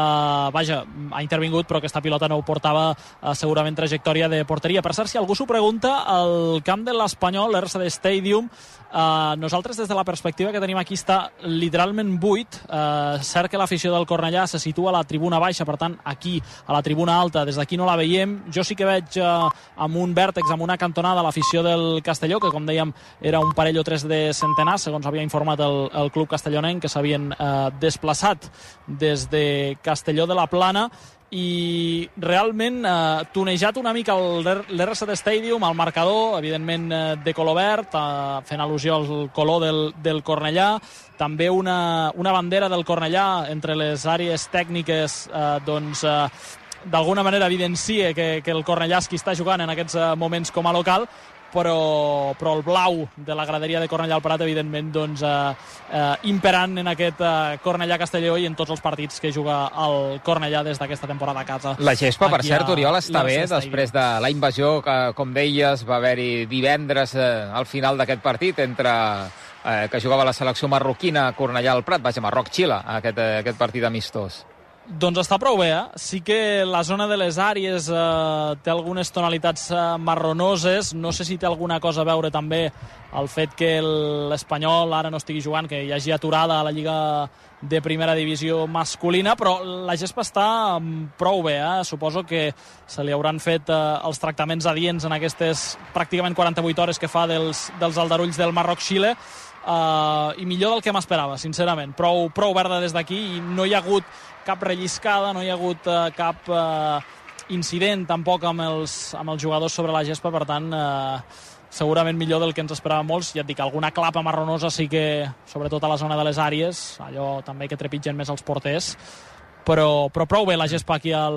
ha intervingut, però aquesta pilota no ho portava segurament trajectòria de porteria. Per cert, si algú s'ho pregunta, el camp de l'Espanyol, l'RCD Stadium, nosaltres des de la perspectiva que tenim aquí està literalment buit. Cert que l'afició del Cornellà se situa a la tribuna baixa, per tant aquí a la tribuna alta, des d'aquí no la veiem. Jo sí que veig amb un vèrtex, amb una cantonada, l'afició del Castelló, que com dèiem era un parell o tres de centenars, segons havia informat el club castellonenc, que s'havien desplaçat des de Castelló de la Plana, i realment tonejat una mica l'RCD Stadium, el marcador evidentment de color verd, fent al·lusió al color del Cornellà, també una bandera del Cornellà entre les àrees tècniques, doncs d'alguna manera evidencia que el Cornellà és qui està jugant en aquests moments com a local, però el blau de la graderia de Cornellà al Prat, evidentment, doncs, imperant en aquest Cornellà-Castelló i en tots els partits que juga el Cornellà des d'aquesta temporada a casa. La gespa, per cert, Oriol, està bé després de la invasió que, com deies, va haver-hi divendres al final d'aquest partit entre que jugava la selecció marroquina Cornellà al Prat, Marroc-Xile, aquest partit amistós. Doncs està prou bé, Sí que la zona de les àrees té algunes tonalitats marronoses. No sé si té alguna cosa a veure també el fet que l'Espanyol ara no estigui jugant, que hi hagi aturada a la Lliga de Primera Divisió masculina, però la gespa està prou bé, Suposo que se li hauran fet els tractaments adients en aquestes pràcticament 48 hores que fa dels aldarulls del Marroc-Xile, i millor del que m'esperava, sincerament. Prou verda des d'aquí, i no hi ha hagut cap relliscada, no hi ha hagut cap incident tampoc amb els jugadors sobre la gespa, per tant segurament millor del que ens esperàvem molts. Ja et dic, alguna clapa marronosa sí que, sobretot a la zona de les àrees, allò també que trepitgen més els porters, però prou bé la gespa aquí a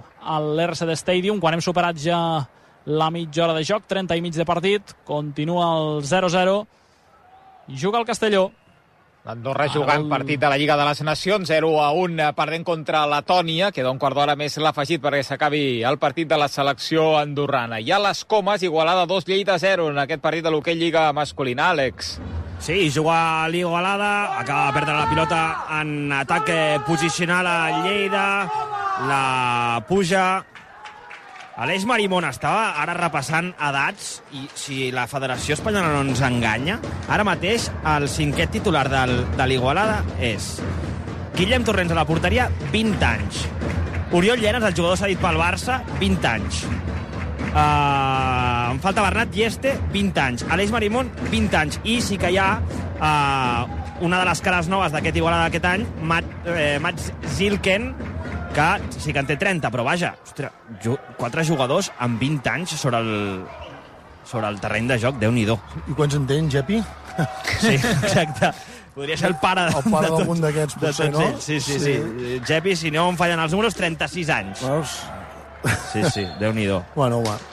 l'RCD Stadium. Quan hem superat ja la mitja hora de joc, 30 i mig de partit, continua el 0-0 i juga el Castelló. L'Andorra jugant partit de la Lliga de les Nacions, 0-1 perdent contra Letònia, queda un quart d'hora més l'afegit perquè s'acabi el partit de la selecció andorrana. I a les Comes, Igualada 2, Lleida 0 en aquest partit de l'hoquei Lliga masculina, Àlex. Sí, juga l'Igualada, acaba de perdre la pilota en atac posicional a Lleida, la puja. Aleix Marimón estava ara repassant edats, i si la Federació Espanyola no ens enganya, ara mateix el cinquè titular de l'Igualada és Guillem Torrents a la porteria, 20 anys. Oriol Llenas, el jugador cedit pel Barça, 20 anys. Em falta Bernat Dieste, 20 anys. Aleix Marimón, 20 anys. I sí que hi ha una de les cares noves d'aquest Igualada d'aquest any, Mats Zilken, que sí que en té 30, però vaja, ostres, 4 jugadors amb 20 anys sobre el terreny de joc, Déu-n'hi-do. I quants en tens, Jepi? Sí, exacte. Podria ser el pare d'algun d'aquests, potser, no? Sí. Jepi, si no em fallen els números, 36 anys. Veus? Sí, Déu-n'hi-do. Bueno, va.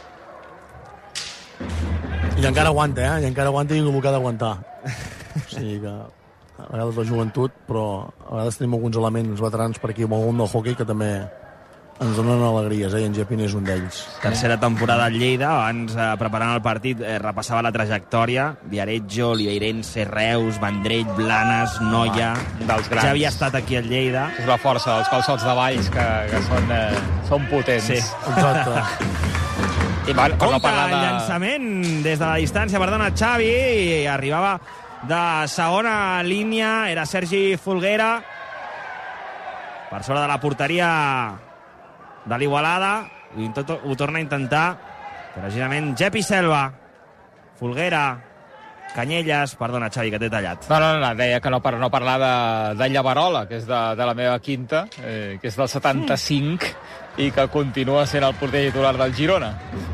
I encara aguanta, I encara aguanta i el que ha d'aguantar. O sigui que a vegades la joventut, però a vegades tenim alguns elements veterans per aquí, amb algun del hoquei, que també ens donen alegries, i en Jepin és un d'ells. Tercera temporada al Lleida, abans preparant el partit repassava la trajectòria, Viareggio, Oliveirense, Reus, Vendrell, Blanes, Noia, dels grans. Ja havia estat aquí al Lleida. És la força dels calçots de Valls, que són potents. Sí, exacte. I per no parlar el llançament des de la distància, perdona, Xavi, i arribava de segona línia, era Sergi Folguera, per sobre de la porteria de l'Igualada, i ho torna a intentar precisament Jepi Selva. Folguera, Canyelles, perdona Xavi, que t'he tallat. No, deia que no parlar de Llavarola, que és de la meva quinta, que és del 75 i que continua sent el porter titular del Girona.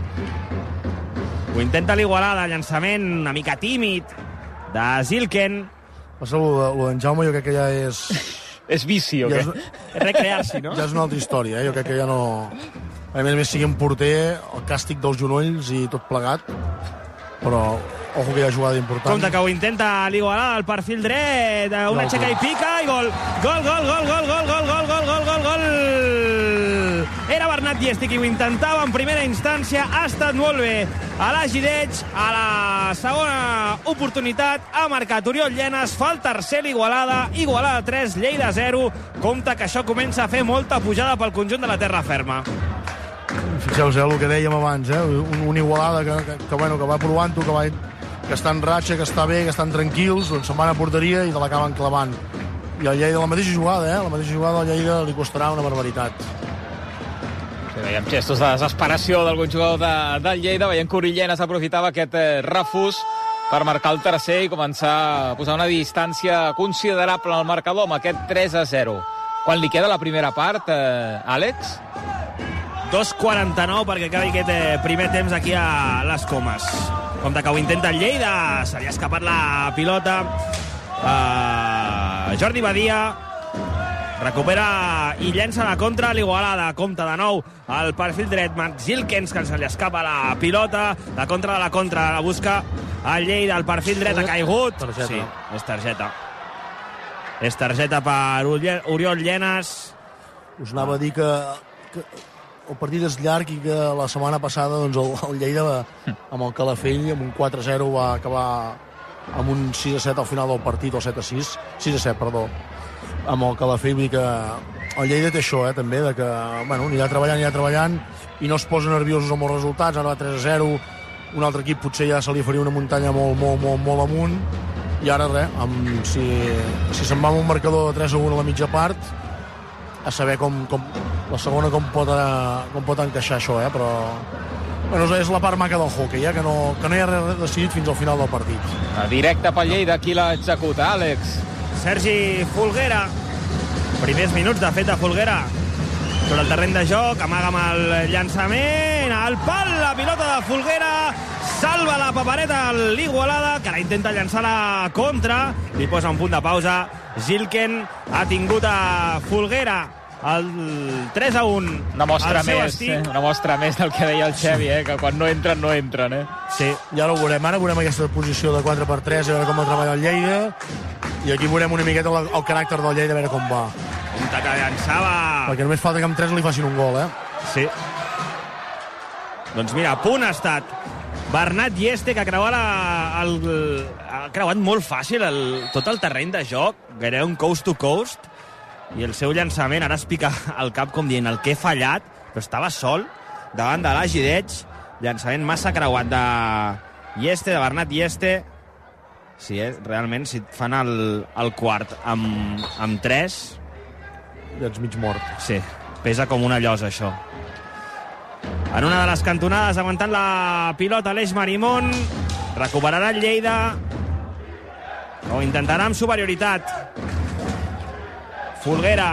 Ho intenta l'Igualada, llançament una mica tímid de Zilken. Passa, lo d'en Jaume jo crec que ja és... És vici, o què? És recrear-s'hi, no? Ja és una altra història, Jo crec que ja no... A més, sigui un porter, el càstig dels genolls i tot plegat, però ojo que hi ha jugada important. Compte que ho intenta l'Igualada, el perfil dret, una aixeca i pica, i gol! Gol! Era Bernat Llesti qui ho intentava en primera instància. Ha estat molt bé a l'Agideig. A la segona oportunitat ha marcat Oriol Llenas. Fa el tercer l'Igualada. Igualada 3, Lleida 0. Compte que això comença a fer molta pujada pel conjunt de la terra ferma. Fixeu-vos, el que dèiem abans, una Igualada que va provant-ho, que està en ratxa, que està bé, que estan tranquils, doncs se'n van a porteria i te l'acaben clavant. I el Lleida, la mateixa jugada al Lleida li costarà una barbaritat. Sí, veiem gestos de desesperació d'algun jugador del Lleida, veiem que Orillenes aprofitava aquest refús per marcar el tercer i començar a posar una distància considerable al marcador amb aquest 3-0. Quan li queda la primera part, Àlex? 2:49 perquè acabi aquest primer temps aquí a les Comes. Compte que ho intenta el Lleida, se li ha escapat la pilota. Jordi Badia recupera i llença la contra a l'Igualada. Compte de nou al perfil dret Marc Gilkens, que se li escapa la pilota. La contra de la contra la busca el Lleida. El perfil dret ha caigut. Targeta. Sí, és targeta. És targeta per Oriol Llenas. Us anava a dir que el partit és llarg i que la setmana passada doncs, el Lleida amb el Calafell amb un 4-0 va acabar amb un 6-7 al final del partit, o 7-6, 6-7, perdó, amb el Calafell. Vull dir que el Lleida té això, també, de que anirà treballant i no es posa nerviosos amb els resultats. Ara va 3-0, un altre equip potser ja se li faria una muntanya molt amunt, i ara res, si se'n va amb un marcador de 3-1 a la mitja part, a saber la segona com pot encaixar això, però és la part maca del hockey, que no hi ha res decidit fins al final del partit. Directe pel Lleida, qui l'executa, Àlex? Sergi Folguera. Primers minuts, de fet, de Folguera sobre el terreny de joc, amaga amb el llançament, al pal, la pilota de Folguera, salva la papereta a l'Igualada, que ara intenta llançar la contra, li posa un punt de pausa. Gilken ha tingut a Folguera el 3-1. Una mostra més del que deia el Xevi, que quan no entren. Sí, ja ho veurem. Ara veurem aquesta posició de 4x3, a veure com va treballar el Lleida, i aquí veurem una miqueta el caràcter del Lleida, a veure com va. Compte que llançava... Perquè només falta que amb 3 li facin un gol, Sí. Doncs mira, a punt ha estat Bernat Llesti, que ha creuat molt fàcil tot el terreny de joc, gairebé un coast to coast, i el seu llançament ara es pica al cap com dient el que he fallat, però estava sol davant de l'Agideig. Llançament massa creuat de Llesti, de Bernat Llesti. Sí, realment, si et fan el quart amb 3... Ja ets mig mort. Sí, pesa com una llosa, això. En una de les cantonades, aguantant la pilota, Aleix Marimón. Recuperarà el Lleida. O intentarà amb superioritat. Folguera.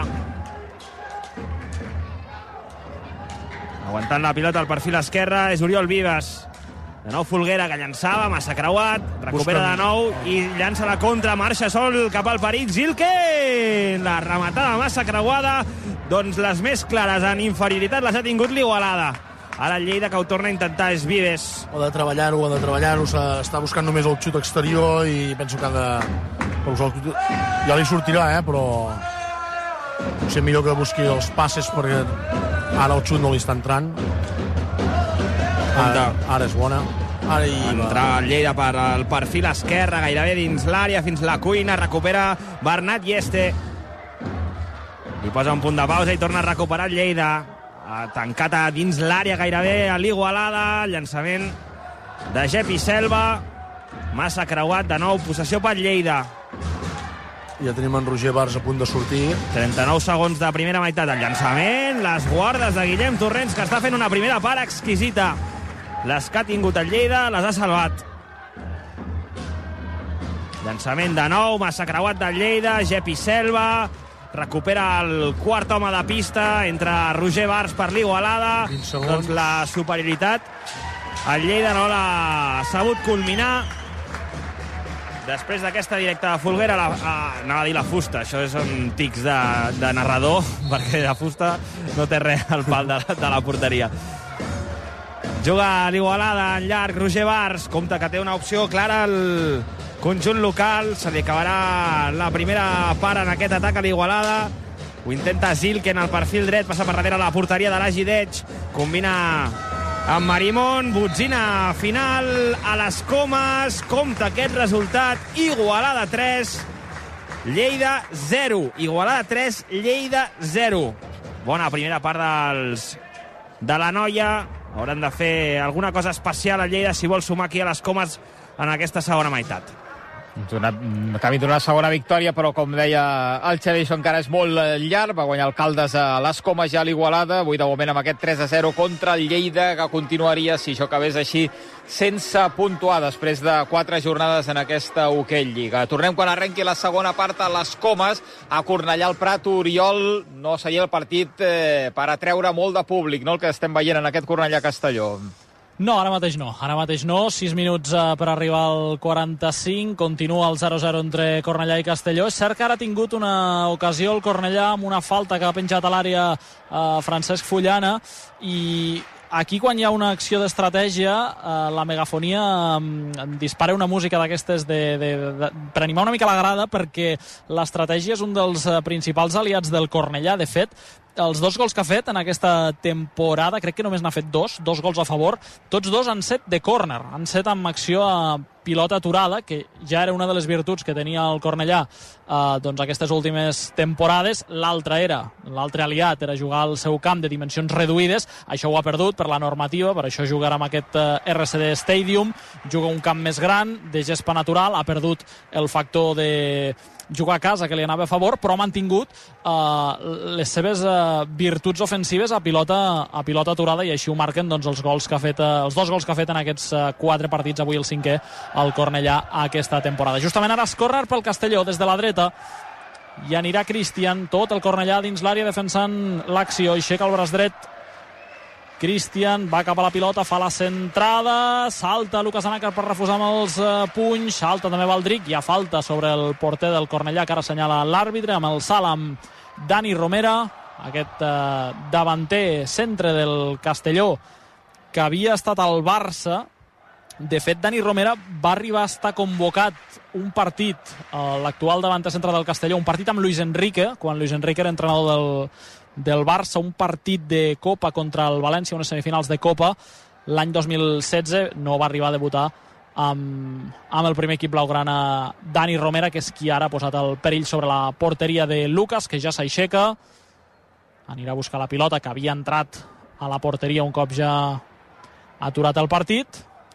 Aguantant la pilota al perfil esquerre és Oriol Vives. De nou Folguera, que llançava, massa creuat. Recupera de nou i llança la contra. Marxa sol cap al perill. Gilken! La rematada massa creuada. Doncs les més clares en inferioritat les ha tingut l'Igualada. Ara el Lleida, que ho torna a intentar, és Vives. Ho ha de treballar-ho. Està buscant només el xut exterior i penso que ja li sortirà, però potser millor que busqui els passes, perquè ara el xut no li està entrant. Ara és bona. Entra el Lleida per el perfil esquerre, gairebé dins l'àrea, fins la cuina. Recupera Bernat Llesti. Li posa un punt de pausa i torna a recuperar el Lleida. Ha tancat a dins l'àrea gairebé a l'Igualada. Llançament de Jepi Selva. Massa creuat de nou. Possessió per Lleida. Ja tenim en Roger Bars a punt de sortir. 39 segons de primera meitat. El llançament, les guardes de Guillem Torrents, que està fent una primera part exquisita. Les que ha tingut el Lleida les ha salvat. Llançament de nou, massa creuat del Lleida. Jepi Selva recupera el quart home de pista, entre Roger Bars per l'Igualada. Doncs la superioritat el Lleida no l'ha sabut culminar. Després d'aquesta directa de Folguera, anava a dir la fusta, això són tics de narrador, perquè la fusta no té res al pal de la porteria. Juga l'Igualada en llarg, Roger Bars, compte que té una opció clara al conjunt local, se li acabarà la primera part en aquest atac a l'Igualada. Ho intenta Zilken al perfil dret, passa per darrere la porteria de l'Agi Deig, combina amb Marimón, botzina final a les Comas, compta aquest resultat, Igualada 3, Lleida 0. Igualada 3, Lleida 0. Bona primera part de la noia, hauran de fer alguna cosa especial a Lleida si vol sumar aquí a les Comas en aquesta segona meitat. Camí d'una segona victòria, però com deia el Xavi, això encara és molt llarg. Va guanyar el Caldes a les Comas ja a l'Igualada, avui de moment amb aquest 3-0 contra el Lleida, que continuaria, si això acabés així, sense puntuar després de 4 jornades en aquesta Hockey Lliga. Tornem quan arrenqui la segona part a les Comas, a Cornellà al Prat. Oriol, no seria el partit per atreure molt de públic, no?, el que estem veient en aquest Cornellà-Castelló. No, ara mateix no. 6 minuts per arribar al 45. Continua el 0-0 entre Cornellà i Castelló. És cert que ara ha tingut una ocasió el Cornellà amb una falta que ha penjat a l'àrea Francesc Fullana, i aquí quan hi ha una acció d'estratègia la megafonia dispara una música d'aquestes per animar una mica la grada, perquè l'estratègia és un dels principals aliats del Cornellà. De fet, els 2 gols que ha fet en aquesta temporada, crec que només n'ha fet 2 gols a favor, tots 2 han set de córner, han set amb acció a pilota aturada, que ja era una de les virtuts que tenia el Cornellà doncs aquestes últimes temporades. L'altre aliat era jugar al seu camp de dimensions reduïdes, això ho ha perdut per la normativa, per això jugarà amb aquest RCD Stadium, juga un camp més gran, de gespa natural, ha perdut el factor de jugar a casa, que li anava a favor, però ha mantingut les seves virtuts ofensives a pilota aturada, i així ho marquen doncs, els 2 gols que ha fet en aquests 4 partits, avui el 5è al Cornellà aquesta temporada. Justament ara es córner pel Castelló des de la dreta, i anirà Cristian, tot el Cornellà dins l'àrea defensant l'acció, aixeca el braç dret Cristian, va cap a la pilota, fa la centrada, salta Lucas Anácar per refusar amb els punys, salta també Baldric, hi ha falta sobre el porter del Cornellà, que ara assenyala l'àrbitre, amb el salt amb Dani Romera, aquest davanter centre del Castelló, que havia estat al Barça. De fet, Dani Romera va arribar a estar convocat un partit, l'actual davanter centre del Castelló, un partit amb Luis Enrique, quan Luis Enrique era entrenador del Barça, un partit de Copa contra el València, unes semifinals de Copa, l'any 2016. No va arribar a debutar amb el primer equip blaugrana Dani Romera, que és qui ara ha posat el perill sobre la porteria de Lucas, que ja s'aixeca, anirà a buscar la pilota, que havia entrat a la porteria un cop ja ha aturat el partit.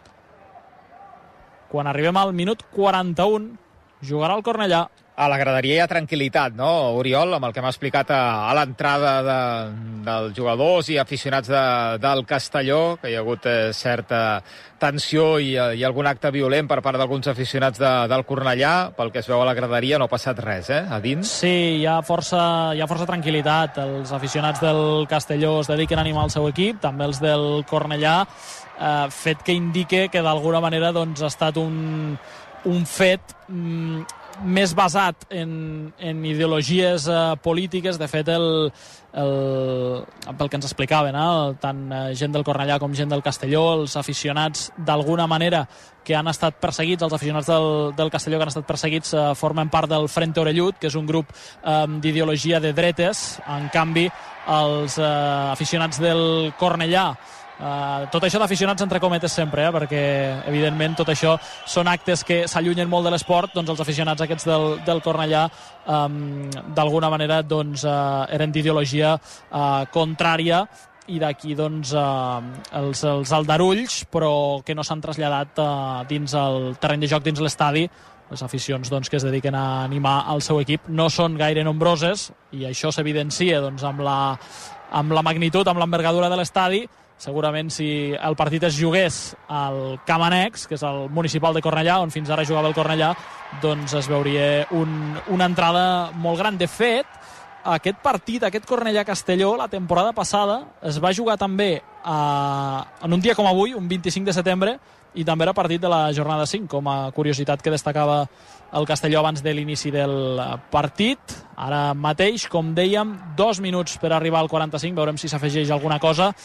Quan arribem al minut 41, jugarà el Cornellà. A la graderia hi ha tranquil·litat, no, Oriol, amb el que m'ha explicat a l'entrada dels jugadors i aficionats del Castelló, que hi ha hagut certa tensió i algun acte violent per part d'alguns aficionats del Cornellà. Pel que es veu a la graderia no ha passat res, a dins? Sí, hi ha força tranquil·litat. Els aficionats del Castelló es dediquen a animar el seu equip, també els del Cornellà, fet que indique que d'alguna manera doncs, ha estat un fet més basat en ideologies polítiques. De fet, pel que ens explicaven, tant gent del Cornellà com gent del Castelló, els aficionats d'alguna manera que han estat perseguits, els aficionats del Castelló que han estat perseguits, formen part del Frente Orellut, que és un grup d'ideologia de dretes. En canvi, els aficionats del Cornellà, tot això d'aficionats entre cometes sempre, perquè evidentment tot això són actes que s'allunyen molt de l'esport. Doncs els aficionats aquests del Cornellà d'alguna manera doncs, eren d'ideologia contrària, i d'aquí doncs, els aldarulls, però que no s'han traslladat dins el terreny de joc, dins l'estadi. Les aficions doncs, que es dediquen a animar el seu equip no són gaire nombroses, i això s'evidencia doncs, amb la magnitud, amb l'envergadura de l'estadi. Segurament si el partit es jugués al Camp Annex, que és el municipal de Cornellà, on fins ara jugava el Cornellà, doncs es veuria una entrada molt gran. De fet, aquest partit, aquest Cornellà-Castelló, la temporada passada es va jugar també en un dia com avui, un 25 de setembre, i també era partit de la jornada 5, com a curiositat que destacava el Castelló abans de l'inici del partit. Ara mateix, com dèiem, 2 minuts per arribar al 45, veurem si s'afegeix alguna cosa.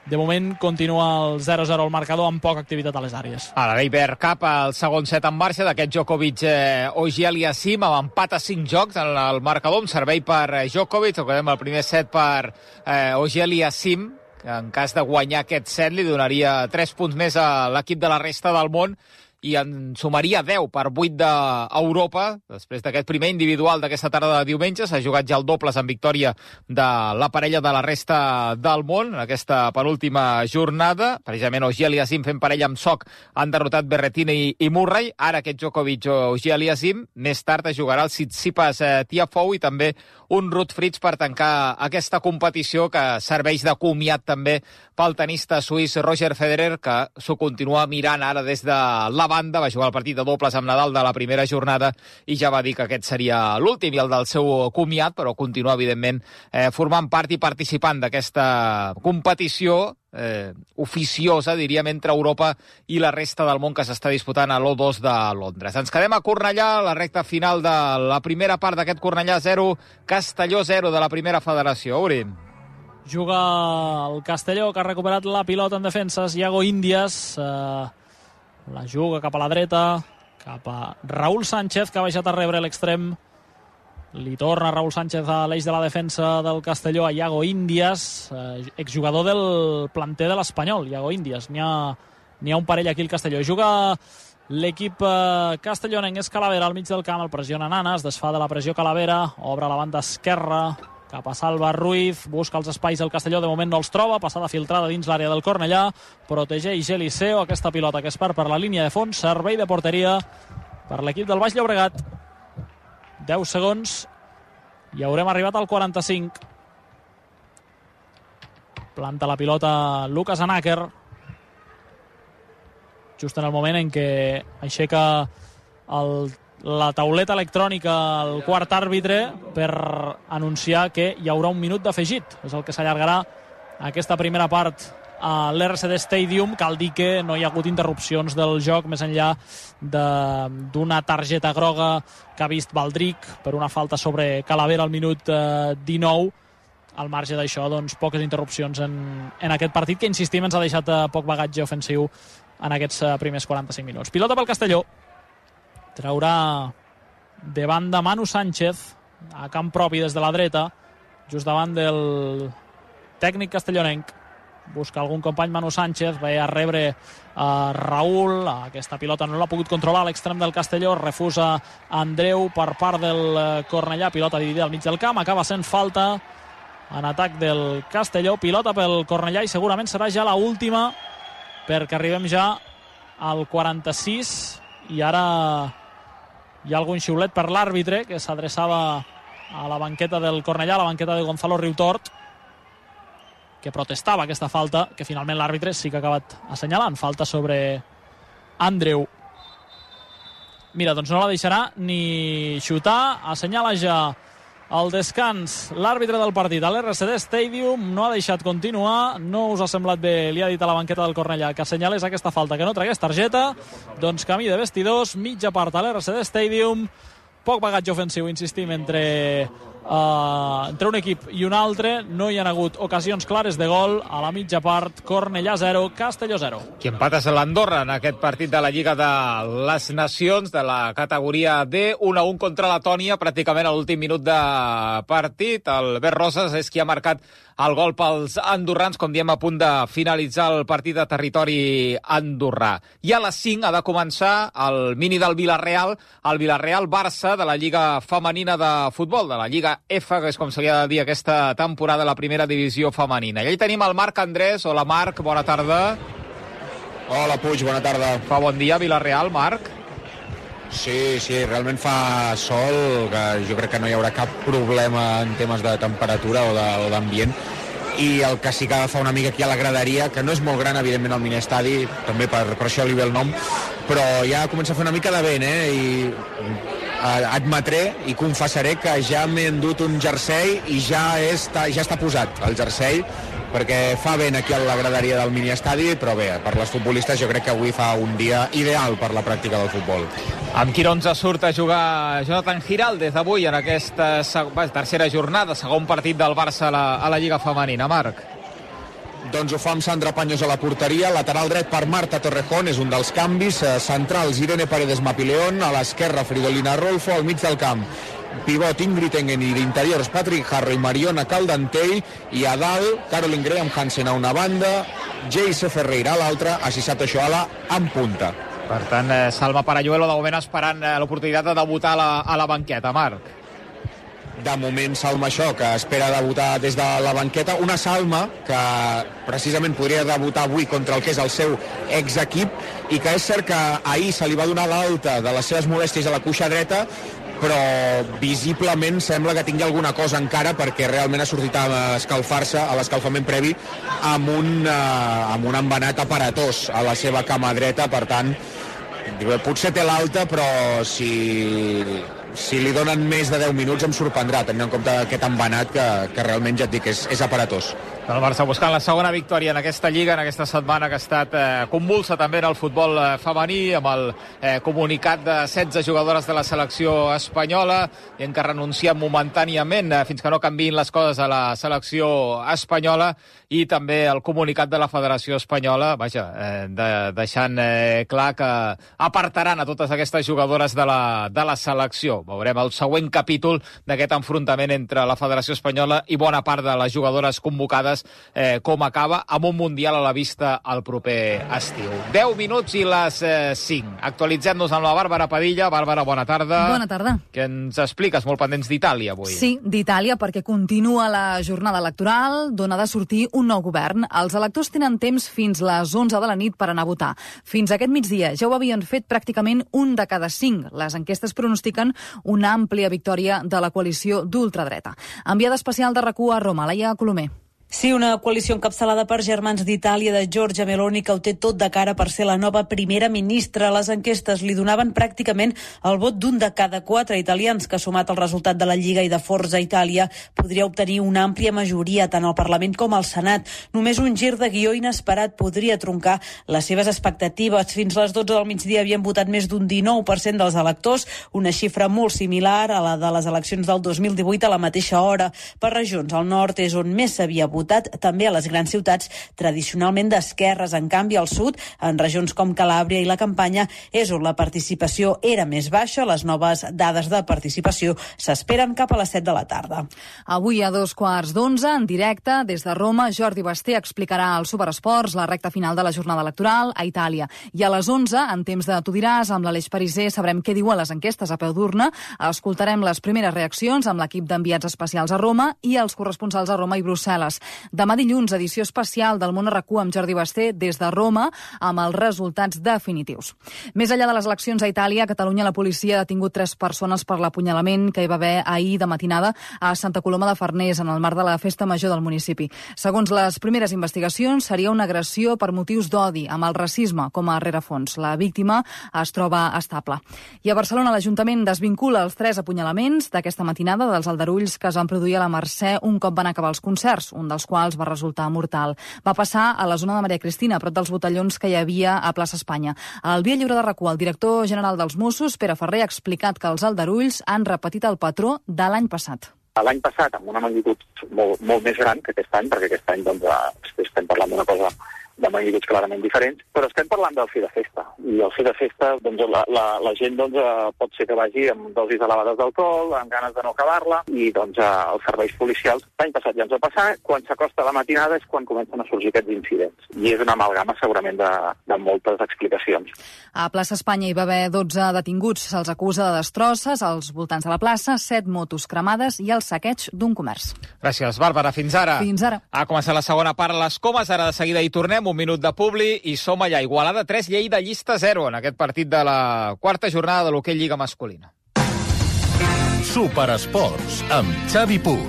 De moment continua el 0-0 al marcador amb poca activitat a les àrees. Ara l'Eiber cap al segon set en marxa d'aquest Djokovic Auger-Aliassime, amb empat a 5 jocs en el marcador, amb servei per Djokovic. Recordem el primer set per Auger-Aliassime, que en cas de guanyar aquest set li donaria 3 punts més a l'equip de la resta del món i en sumaria 10 per 8 d'Europa. Després d'aquest primer individual d'aquesta tarda de diumenge s'ha jugat ja el dobles en victòria de la parella de la resta del món en aquesta penúltima jornada. Precisament Auger-Aliassime fent parella amb Soc han derrotat Berrettini i Murray. Ara aquest Djokovic Auger-Aliassime. Més tard es jugarà el Tsitsipas Tiafoe i també un Ruud Fritz per tancar aquesta competició que serveix de comiat també pel tenista suís Roger Federer, que s'ho continua mirant ara des de la banda. Va jugar el partit de dobles amb Nadal de la primera jornada i ja va dir que aquest seria l'últim i el del seu comiat, però continua evidentment formant part i participant d'aquesta competició oficiosa, diríem, entre Europa i la resta del món que s'està disputant a l'O2 de Londres. Ens quedem a Cornellà, la recta final de la primera part d'aquest Cornellà 0, Castelló 0 de la primera federació. Uri. Juga el Castelló, que ha recuperat la pilota en defenses. Iago Índias la juga cap a la dreta, cap a Raúl Sánchez, que ha baixat a rebre l'extrem. Li torna Raúl Sánchez a l'eix de la defensa del Castelló a Iago Índias, exjugador del planter de l'Espanyol. Iago Índias, n'hi ha un parell aquí al Castelló. Juga l'equip castellonenc, és Calavera al mig del camp, el pressiona Nanas, desfà de la pressió Calavera, obre la banda esquerra cap a Salva Ruiz, busca els espais el Castelló, de moment no els troba, passada filtrada dins l'àrea del Cornellà, protegeix Eliseo, aquesta pilota que es part per la línia de fons, servei de porteria per l'equip del Baix Llobregat. 10 segons i haurem arribat al 45. Planta la pilota Lucas Anaker, just en el moment en què aixeca la tauleta electrònica al quart àrbitre per anunciar que hi haurà un minut d'afegit. És el que s'allargarà aquesta primera part a l'RCD Stadium. Cal dir que no hi ha hagut interrupcions del joc més enllà d'una targeta groga que ha vist Baldric per una falta sobre Calavera al minut 19. Al marge d'això, doncs, poques interrupcions en aquest partit, que, insistim, ens ha deixat poc bagatge ofensiu en aquests primers 45 minuts. Pilota pel Castelló. Traurà de banda Manu Sánchez a camp propi des de la dreta, just davant del tècnic castellonenc. Busca algun company Manu Sánchez, ve a rebre Raúl, aquesta pilota no l'ha pogut controlar a l'extrem del Castelló, refusa Andreu per part del Cornellà, pilota dividida al mig del camp, acaba sent falta en atac del Castelló, pilota pel Cornellà i segurament serà ja la última, perquè arribem ja al 46 i ara hi ha algun xiulet per l'àrbitre que s'adreçava a la banqueta del Cornellà, a la banqueta de Gonzalo Riutort, que protestava aquesta falta, que finalment l'àrbitre sí que ha acabat assenyalant. Falta sobre Andreu. Mira, doncs no la deixarà ni xutar. Assenyala ja el descans l'àrbitre del partit a l'RCD Stadium. No ha deixat continuar. No us ha semblat bé, li ha dit a la banqueta del Cornellà, que assenyalés aquesta falta, que no tragués targeta. Doncs camí de vestidors, mitja part a l'RCD Stadium. Poc bagatge ofensiu, insistim, entre un equip i un altre. No hi ha hagut ocasions clares de gol. A la mitja part, Cornellà 0, Castelló 0. Qui empata és l'Andorra en aquest partit de la Lliga de les Nacions de la categoria D, 1-1 contra Letònia, pràcticament a l'últim minut de partit. Albert Rosas és qui ha marcat el gol pels andorrans, com diem, a punt de finalitzar el partit de territori andorrà. I a les 5 ha de començar el mini del Villarreal, el Villarreal-Barça de la Lliga Femenina de Futbol, de la Lliga F, que és com se li ha de dir aquesta temporada a la primera divisió femenina. I allà hi tenim el Marc Andrés. Hola, Marc, bona tarda. Hola, Puig, bona tarda. Fa bon dia a Villarreal, Marc? Sí, realment fa sol, que jo crec que no hi haurà cap problema en temes de temperatura o d'ambient. I el que sí que fa una mica aquí a la graderia, que no és molt gran, evidentment, el mini-estadi, també per això li ve el nom, però ja comença a fer una mica de vent, i admetré i confessaré que ja m'he endut un jersei i ja està posat el jersei, perquè fa vent aquí a la graderia del mini-estadi, però bé, per les futbolistes jo crec que avui fa un dia ideal per la pràctica del futbol. Amb quin 11 surt a jugar Jonathan Giraldez avui en aquesta tercera jornada, segon partit del Barça a la Lliga Femenina, Marc? Doncs ho fa amb Sandra Paños a la porteria, lateral dret per Marta Torrejón, és un dels canvis, centrals Irene Paredes Mapileón, a l'esquerra Fridolina Rolfo, al mig del camp pivot Ingrid Engen i d'interiors Patrick Harro i Mariona Caldentell, i a dalt Caroline Graham Hansen a una banda, Geise Ferreira a l'altra, Asisat Oshoala en punta. Per tant, Salma Parayuelo de moment esperant l'oportunitat de debutar a la banqueta, Marc. De moment Salma això, que espera debutar des de la banqueta, una Salma que precisament podria debutar avui contra el que és el seu exequip, i que és cert que ahir se li va donar l'alta de les seves molèsties a la cuixa dreta, però visiblement sembla que tingui alguna cosa encara, perquè realment ha sortit a escalfar-se a l'escalfament previ amb un embenat aparatós a la seva cama dreta. Per tant, potser té l'alta, però si li donen més de 10 minuts em sorprendrà, tenint en compte aquest embenat que realment, ja et dic, és aparatós. El Barça buscant la segona victòria en aquesta Lliga, en aquesta setmana que ha estat convulsa també en el futbol femení, amb el comunicat de 16 jugadores de la selecció espanyola, i que renuncien momentàniament fins que no canviïn les coses a la selecció espanyola, i també el comunicat de la Federació Espanyola, deixant clar que apartaran a totes aquestes jugadores de la selecció. Veurem el següent capítol d'aquest enfrontament entre la Federació Espanyola i bona part de les jugadores convocades, com acaba, amb un Mundial a la vista el proper estiu. 10 minuts i les 5. Actualitzem-nos amb la Bàrbara Padilla. Bàrbara, bona tarda. Bona tarda. Què ens expliques? Molt pendents d'Itàlia avui. Sí, d'Itàlia, perquè continua la jornada electoral, dona de sortir un nou govern. Els electors tenen temps fins les 11 de la nit per anar a votar. Fins aquest migdia ja ho havien fet pràcticament un de cada 5. Les enquestes pronostiquen una àmplia victòria de la coalició d'ultradreta. Enviada especial de RAC1 a Roma, Laia Colomer. Sí, una coalició encapçalada per Germans d'Itàlia de Giorgia Meloni, que ho té tot de cara per ser la nova primera ministra. Les enquestes li donaven pràcticament el vot d'un de cada 4 italians, que sumat al resultat de la Lliga i de Forza Itàlia podria obtenir una àmplia majoria tant al Parlament com al Senat. Només un gir de guió inesperat podria troncar les seves expectatives. Fins les 12 del migdia havien votat més d'un 19% dels electors, una xifra molt similar a la de les eleccions del 2018 a la mateixa hora. Per regions, al nord és on més s'havia votat, també a les grans ciutats tradicionalment d'esquerres. En canvi, al sud, en regions com Calàbria i la Campanya, és on la participació era més baixa. Les noves dades de participació s'esperen cap a les 7 de la tarda. Avui a 11:15, en directe, des de Roma, Jordi Basté explicarà als Superesports la recta final de la jornada electoral a Itàlia. I a les 11, en temps de Tu diràs, amb l'Aleix Pariser, sabrem què diuen les enquestes a peu d'urna. Escoltarem les primeres reaccions amb l'equip d'enviats especials a Roma i els corresponsals a Roma i Brussel·les. Demà dilluns, edició especial del Món a RAC1 amb Jordi Basté des de Roma, amb els resultats definitius. Més enllà de les eleccions a Itàlia, a Catalunya la policia ha detingut 3 persones per l'apunyalament que hi va haver ahir de matinada a Santa Coloma de Farners, en el marc de la festa major del municipi. Segons les primeres investigacions, seria una agressió per motius d'odi, amb el racisme com a rerefons. La víctima es troba estable. I a Barcelona, l'Ajuntament desvincula els 3 apunyalaments d'aquesta matinada dels aldarulls que es van produir a la Mercè un cop van acabar els concerts, un dels quals va resultar mortal. Va passar a la zona de Maria Cristina, prop dels botellons que hi havia a Plaça Espanya. Al Via Lliure de RAC1, el director general dels Mossos, Pere Ferrer, ha explicat que els aldarulls han repetit el patró de l'any passat. L'any passat, amb una magnitud molt més gran que aquest any, perquè aquest any estem parlant d'una cosa de magnituds clarament diferents, però estem parlant del fi de festa. I el fi de festa, la gent pot ser que vagi amb dosis elevades d'alcohol, amb ganes de no acabar-la, i els serveis policials, l'any passat ja ens va passar, quan s'acosta la matinada és quan comencen a sorgir aquests incidents. I és una amalgama segurament de moltes explicacions. A Plaça Espanya hi va haver 12 detinguts. Se'ls acusa de destrosses als voltants de la plaça, 7 motos cremades i el saqueig d'un comerç. Gràcies, Bàrbara. Fins ara. Fins ara. Ha començat la segona part a les Comes. Ara de seguida hi tornem. Un minut de publi i som allà. Igualada 3, Lleida llista 0 en aquest partit de la quarta jornada de l'hoquei Lliga masculina. Superesports amb Xavi Puig.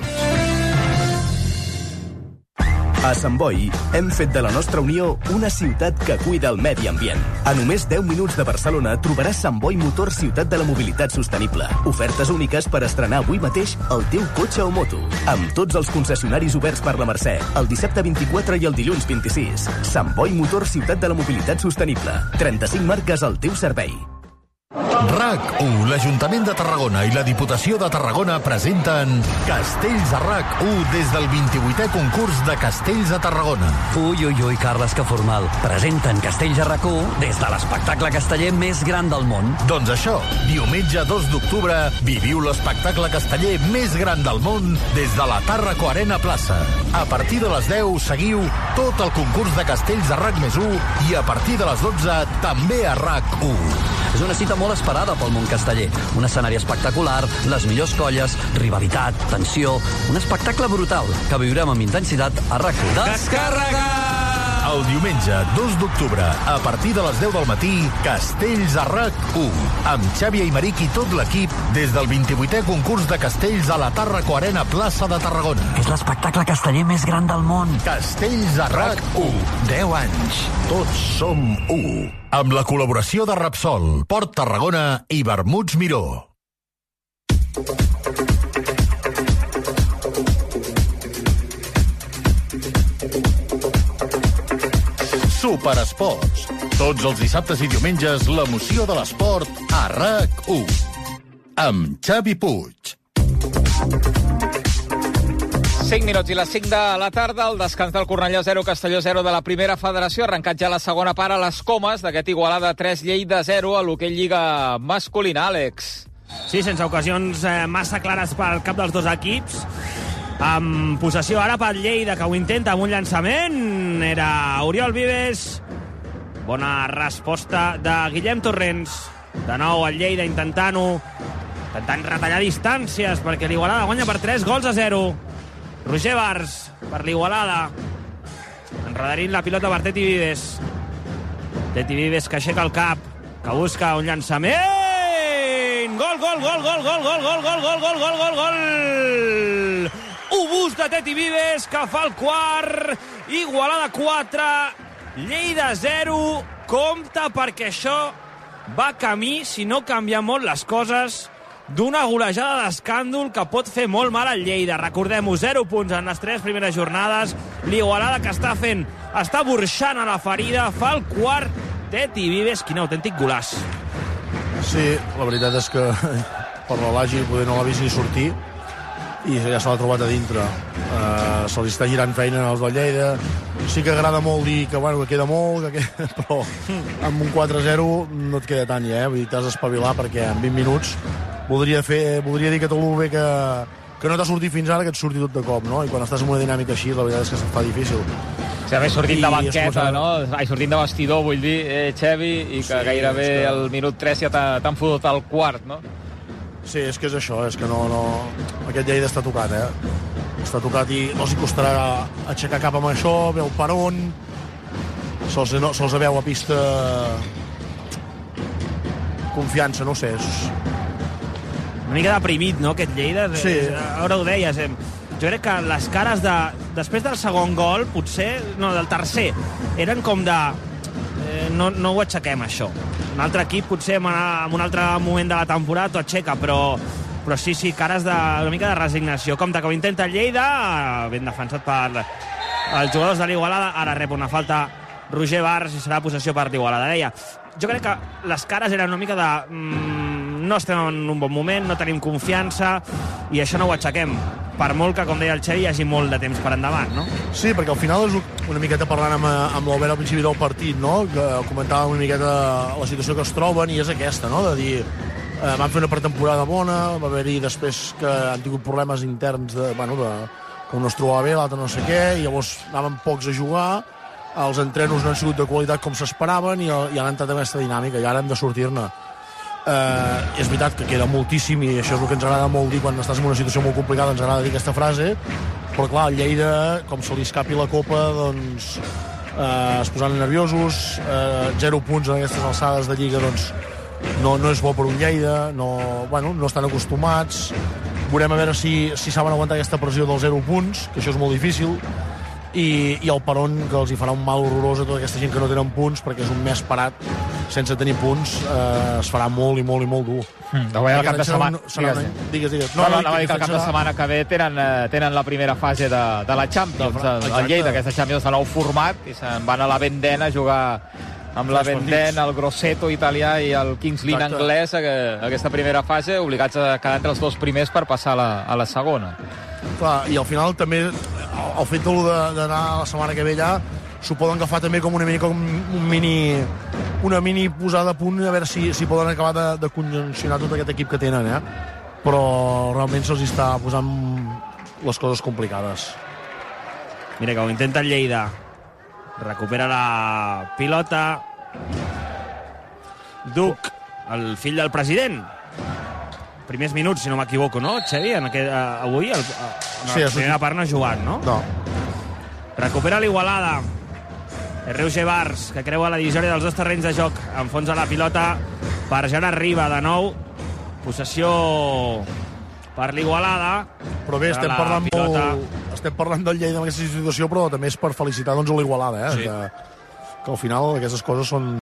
A Sant Boi hem fet de la nostra Unió una ciutat que cuida el medi ambient. A només 10 minuts de Barcelona trobaràs Sant Boi Motor Ciutat de la Mobilitat Sostenible. Ofertes úniques per estrenar avui mateix el teu cotxe o moto. Amb tots els concessionaris oberts per la Mercè, el dissabte 24 i el dilluns 26. Sant Boi Motor Ciutat de la Mobilitat Sostenible. 35 marques al teu servei. RAC1, l'Ajuntament de Tarragona i la Diputació de Tarragona presenten Castells a RAC1 des del 28è concurs de Castells a Tarragona. Ui, Carles, que formal. Presenten Castells a RAC1 des de l'espectacle casteller més gran del món. Doncs això, diumenge 2 d'octubre, viviu l'espectacle casteller més gran del món des de la Tàrraco Arena Plaça. A partir de les 10 seguiu tot el concurs de Castells a RAC+1 i a partir de les 12 també a RAC1. És una cita molt esperada pel món casteller. Un escenari espectacular, les millors colles, rivalitat, tensió... Un espectacle brutal que viurem amb intensitat a RAC1. Descàrrega! El diumenge 2 d'octubre, a partir de les 10 del matí, Castells a RAC1. Amb Xavi Aymeric i tot l'equip des del 28è concurs de Castells a la Tàrraco Arena Plaça de Tarragona. És l'espectacle casteller més gran del món. Castells a RAC1. 10 anys. Tots som 1. Amb la col·laboració de Repsol, Port Tarragona i Vermuts Miró. Superesports. Tots els dissabtes i diumenges, l'emoció de l'esport a RAC1. Amb Xavi Puig. 5 minuts i les 5 de la tarda, el descans del Cornellà 0, Castelló 0 de la primera federació. Arrencat ja la segona part a les Comes d'aquest Igualada 3, Lleida 0 a l'hoquei Lliga masculina. Àlex. Sí, sense ocasions massa clares pel cap dels dos equips. Amb possessió ara per Lleida, que ho intenta amb un llançament. Era Oriol Vives. Bona resposta de Guillem Torrents. De nou el Lleida intentant retallar distàncies perquè l'Igualada guanya per 3-0. Roger Bars per l'Igualada. Enredarint la pilota per Teti Vives. Teti Vives que aixeca el cap, que busca un llançament. Gol! Obús de Teti Vives, que fa el quart. Igualada 4, Lleida 0. Compte perquè això va camí, si no canvia molt les coses, d'una golejada d'escàndol que pot fer molt mal al Lleida. Recordem-ho, 0 punts en les 3 primeres jornades. L'Igualada que està burxant a la ferida, fa el quart. Teti Vives, quin autèntic golaç. Sí, la veritat és que per la Lagi poder no l'ha vist ni sortir i ja se l'ha trobat a dintre. Se li està girant feina als del Lleida. Sí que agrada molt dir que queda molt, però amb un 4-0 no et queda tant ja, vull dir, t'has d'espavilar perquè en 20 minuts voldria dir que tot el bé que no t'ha sortit fins ara, que et surti tot de cop, no? I quan estàs en una dinàmica així, la veritat és que se't fa difícil. Si haver sortit de banqueta, no? Sortint de vestidor, vull dir, Xevi, i que gairebé al minut 3 ja t'han fotut al quart, no? Sí, és que és això, és que no... Aquest Lleida està tocat, Està tocat i no s'hi costarà aixecar cap amb això, veu per on... Se'ls veu a pista... Confiança, no sé, una mica deprimit, no, aquest Lleida? Sí. Ara ho deies, jo crec que les cares després del segon gol, potser, no, del tercer, eren com de... No ho aixequem, això. Un altre equip, potser, en un altre moment de la temporada, t'ho aixeca, però sí, cares una mica de resignació. Compte que ho intenta el Lleida, ben defensat per els jugadors de l'Igualada. Ara rep una falta Roger Bars i serà possessió per l'Igualada. Deia, jo crec que les cares eren una mica de... no estem en un bon moment, no tenim confiança, i això no ho aixequem. Per molt que, com deia el Xavi, hi hagi molt de temps per endavant, no? Sí, perquè al final és una miqueta parlant amb l'Albert al principi del partit, no? Que comentava una miqueta la situació que es troben, i és aquesta, no? De dir, van fer una pretemporada bona, va haver-hi després que han tingut problemes interns que un es trobava bé, l'altre no sé què, i llavors anaven pocs a jugar, els entrenos no han sigut de qualitat com s'esperaven i han entrat en aquesta dinàmica, i ara hem de sortir-ne. És veritat que queda moltíssim, i això és el que ens agrada molt dir quan estàs en una situació molt complicada, ens agrada dir aquesta frase, però clar, el Lleida, com se li escapi la copa, doncs es posaran nerviosos, 0 punts en aquestes alçades de Lliga, doncs no és bo per un Lleida, no estan acostumats, veurem a veure si saben aguantar aquesta pressió dels 0 punts, que això és molt difícil, i el peron que els hi farà un mal horrorós a tota aquesta gent que no tenen punts, perquè és un mes parat sense tenir punts, es farà molt i molt i molt dur. El cap de setmana... Digues. El cap de setmana que ve tenen la primera fase de la Champions, el Lleida, aquesta Champions de nou format, i se'n van a la Vendena a jugar amb la Vendent, el Grosseto italià i el Kings Lynn anglès aquesta primera fase, obligats a quedar entre els dos primers per passar a la segona. Clar, i al final també el fet d'anar la setmana que ve allà s'ho poden agafar també com una mini posada a punt, a veure si poden acabar de conjuncionar tot aquest equip que tenen, però realment se'ls està posant les coses complicades. Mira que ho intenta el Lleida. Recupera la pilota. Duc, el fill del president. Primers minuts, si no m'equivoco, no, Xavi? Avui, en la primera part no ha jugat, no? No. Recupera l'Igualada. Reuge Bars, que creua la divisòria dels dos terrenys de joc. Enfonsa la pilota per Gerard Riba, de nou. Possessió per l'Igualada. Però bé, estem parlant del Lleida en aquesta situació, però també és per felicitar l'Igualada, que al final aquestes coses són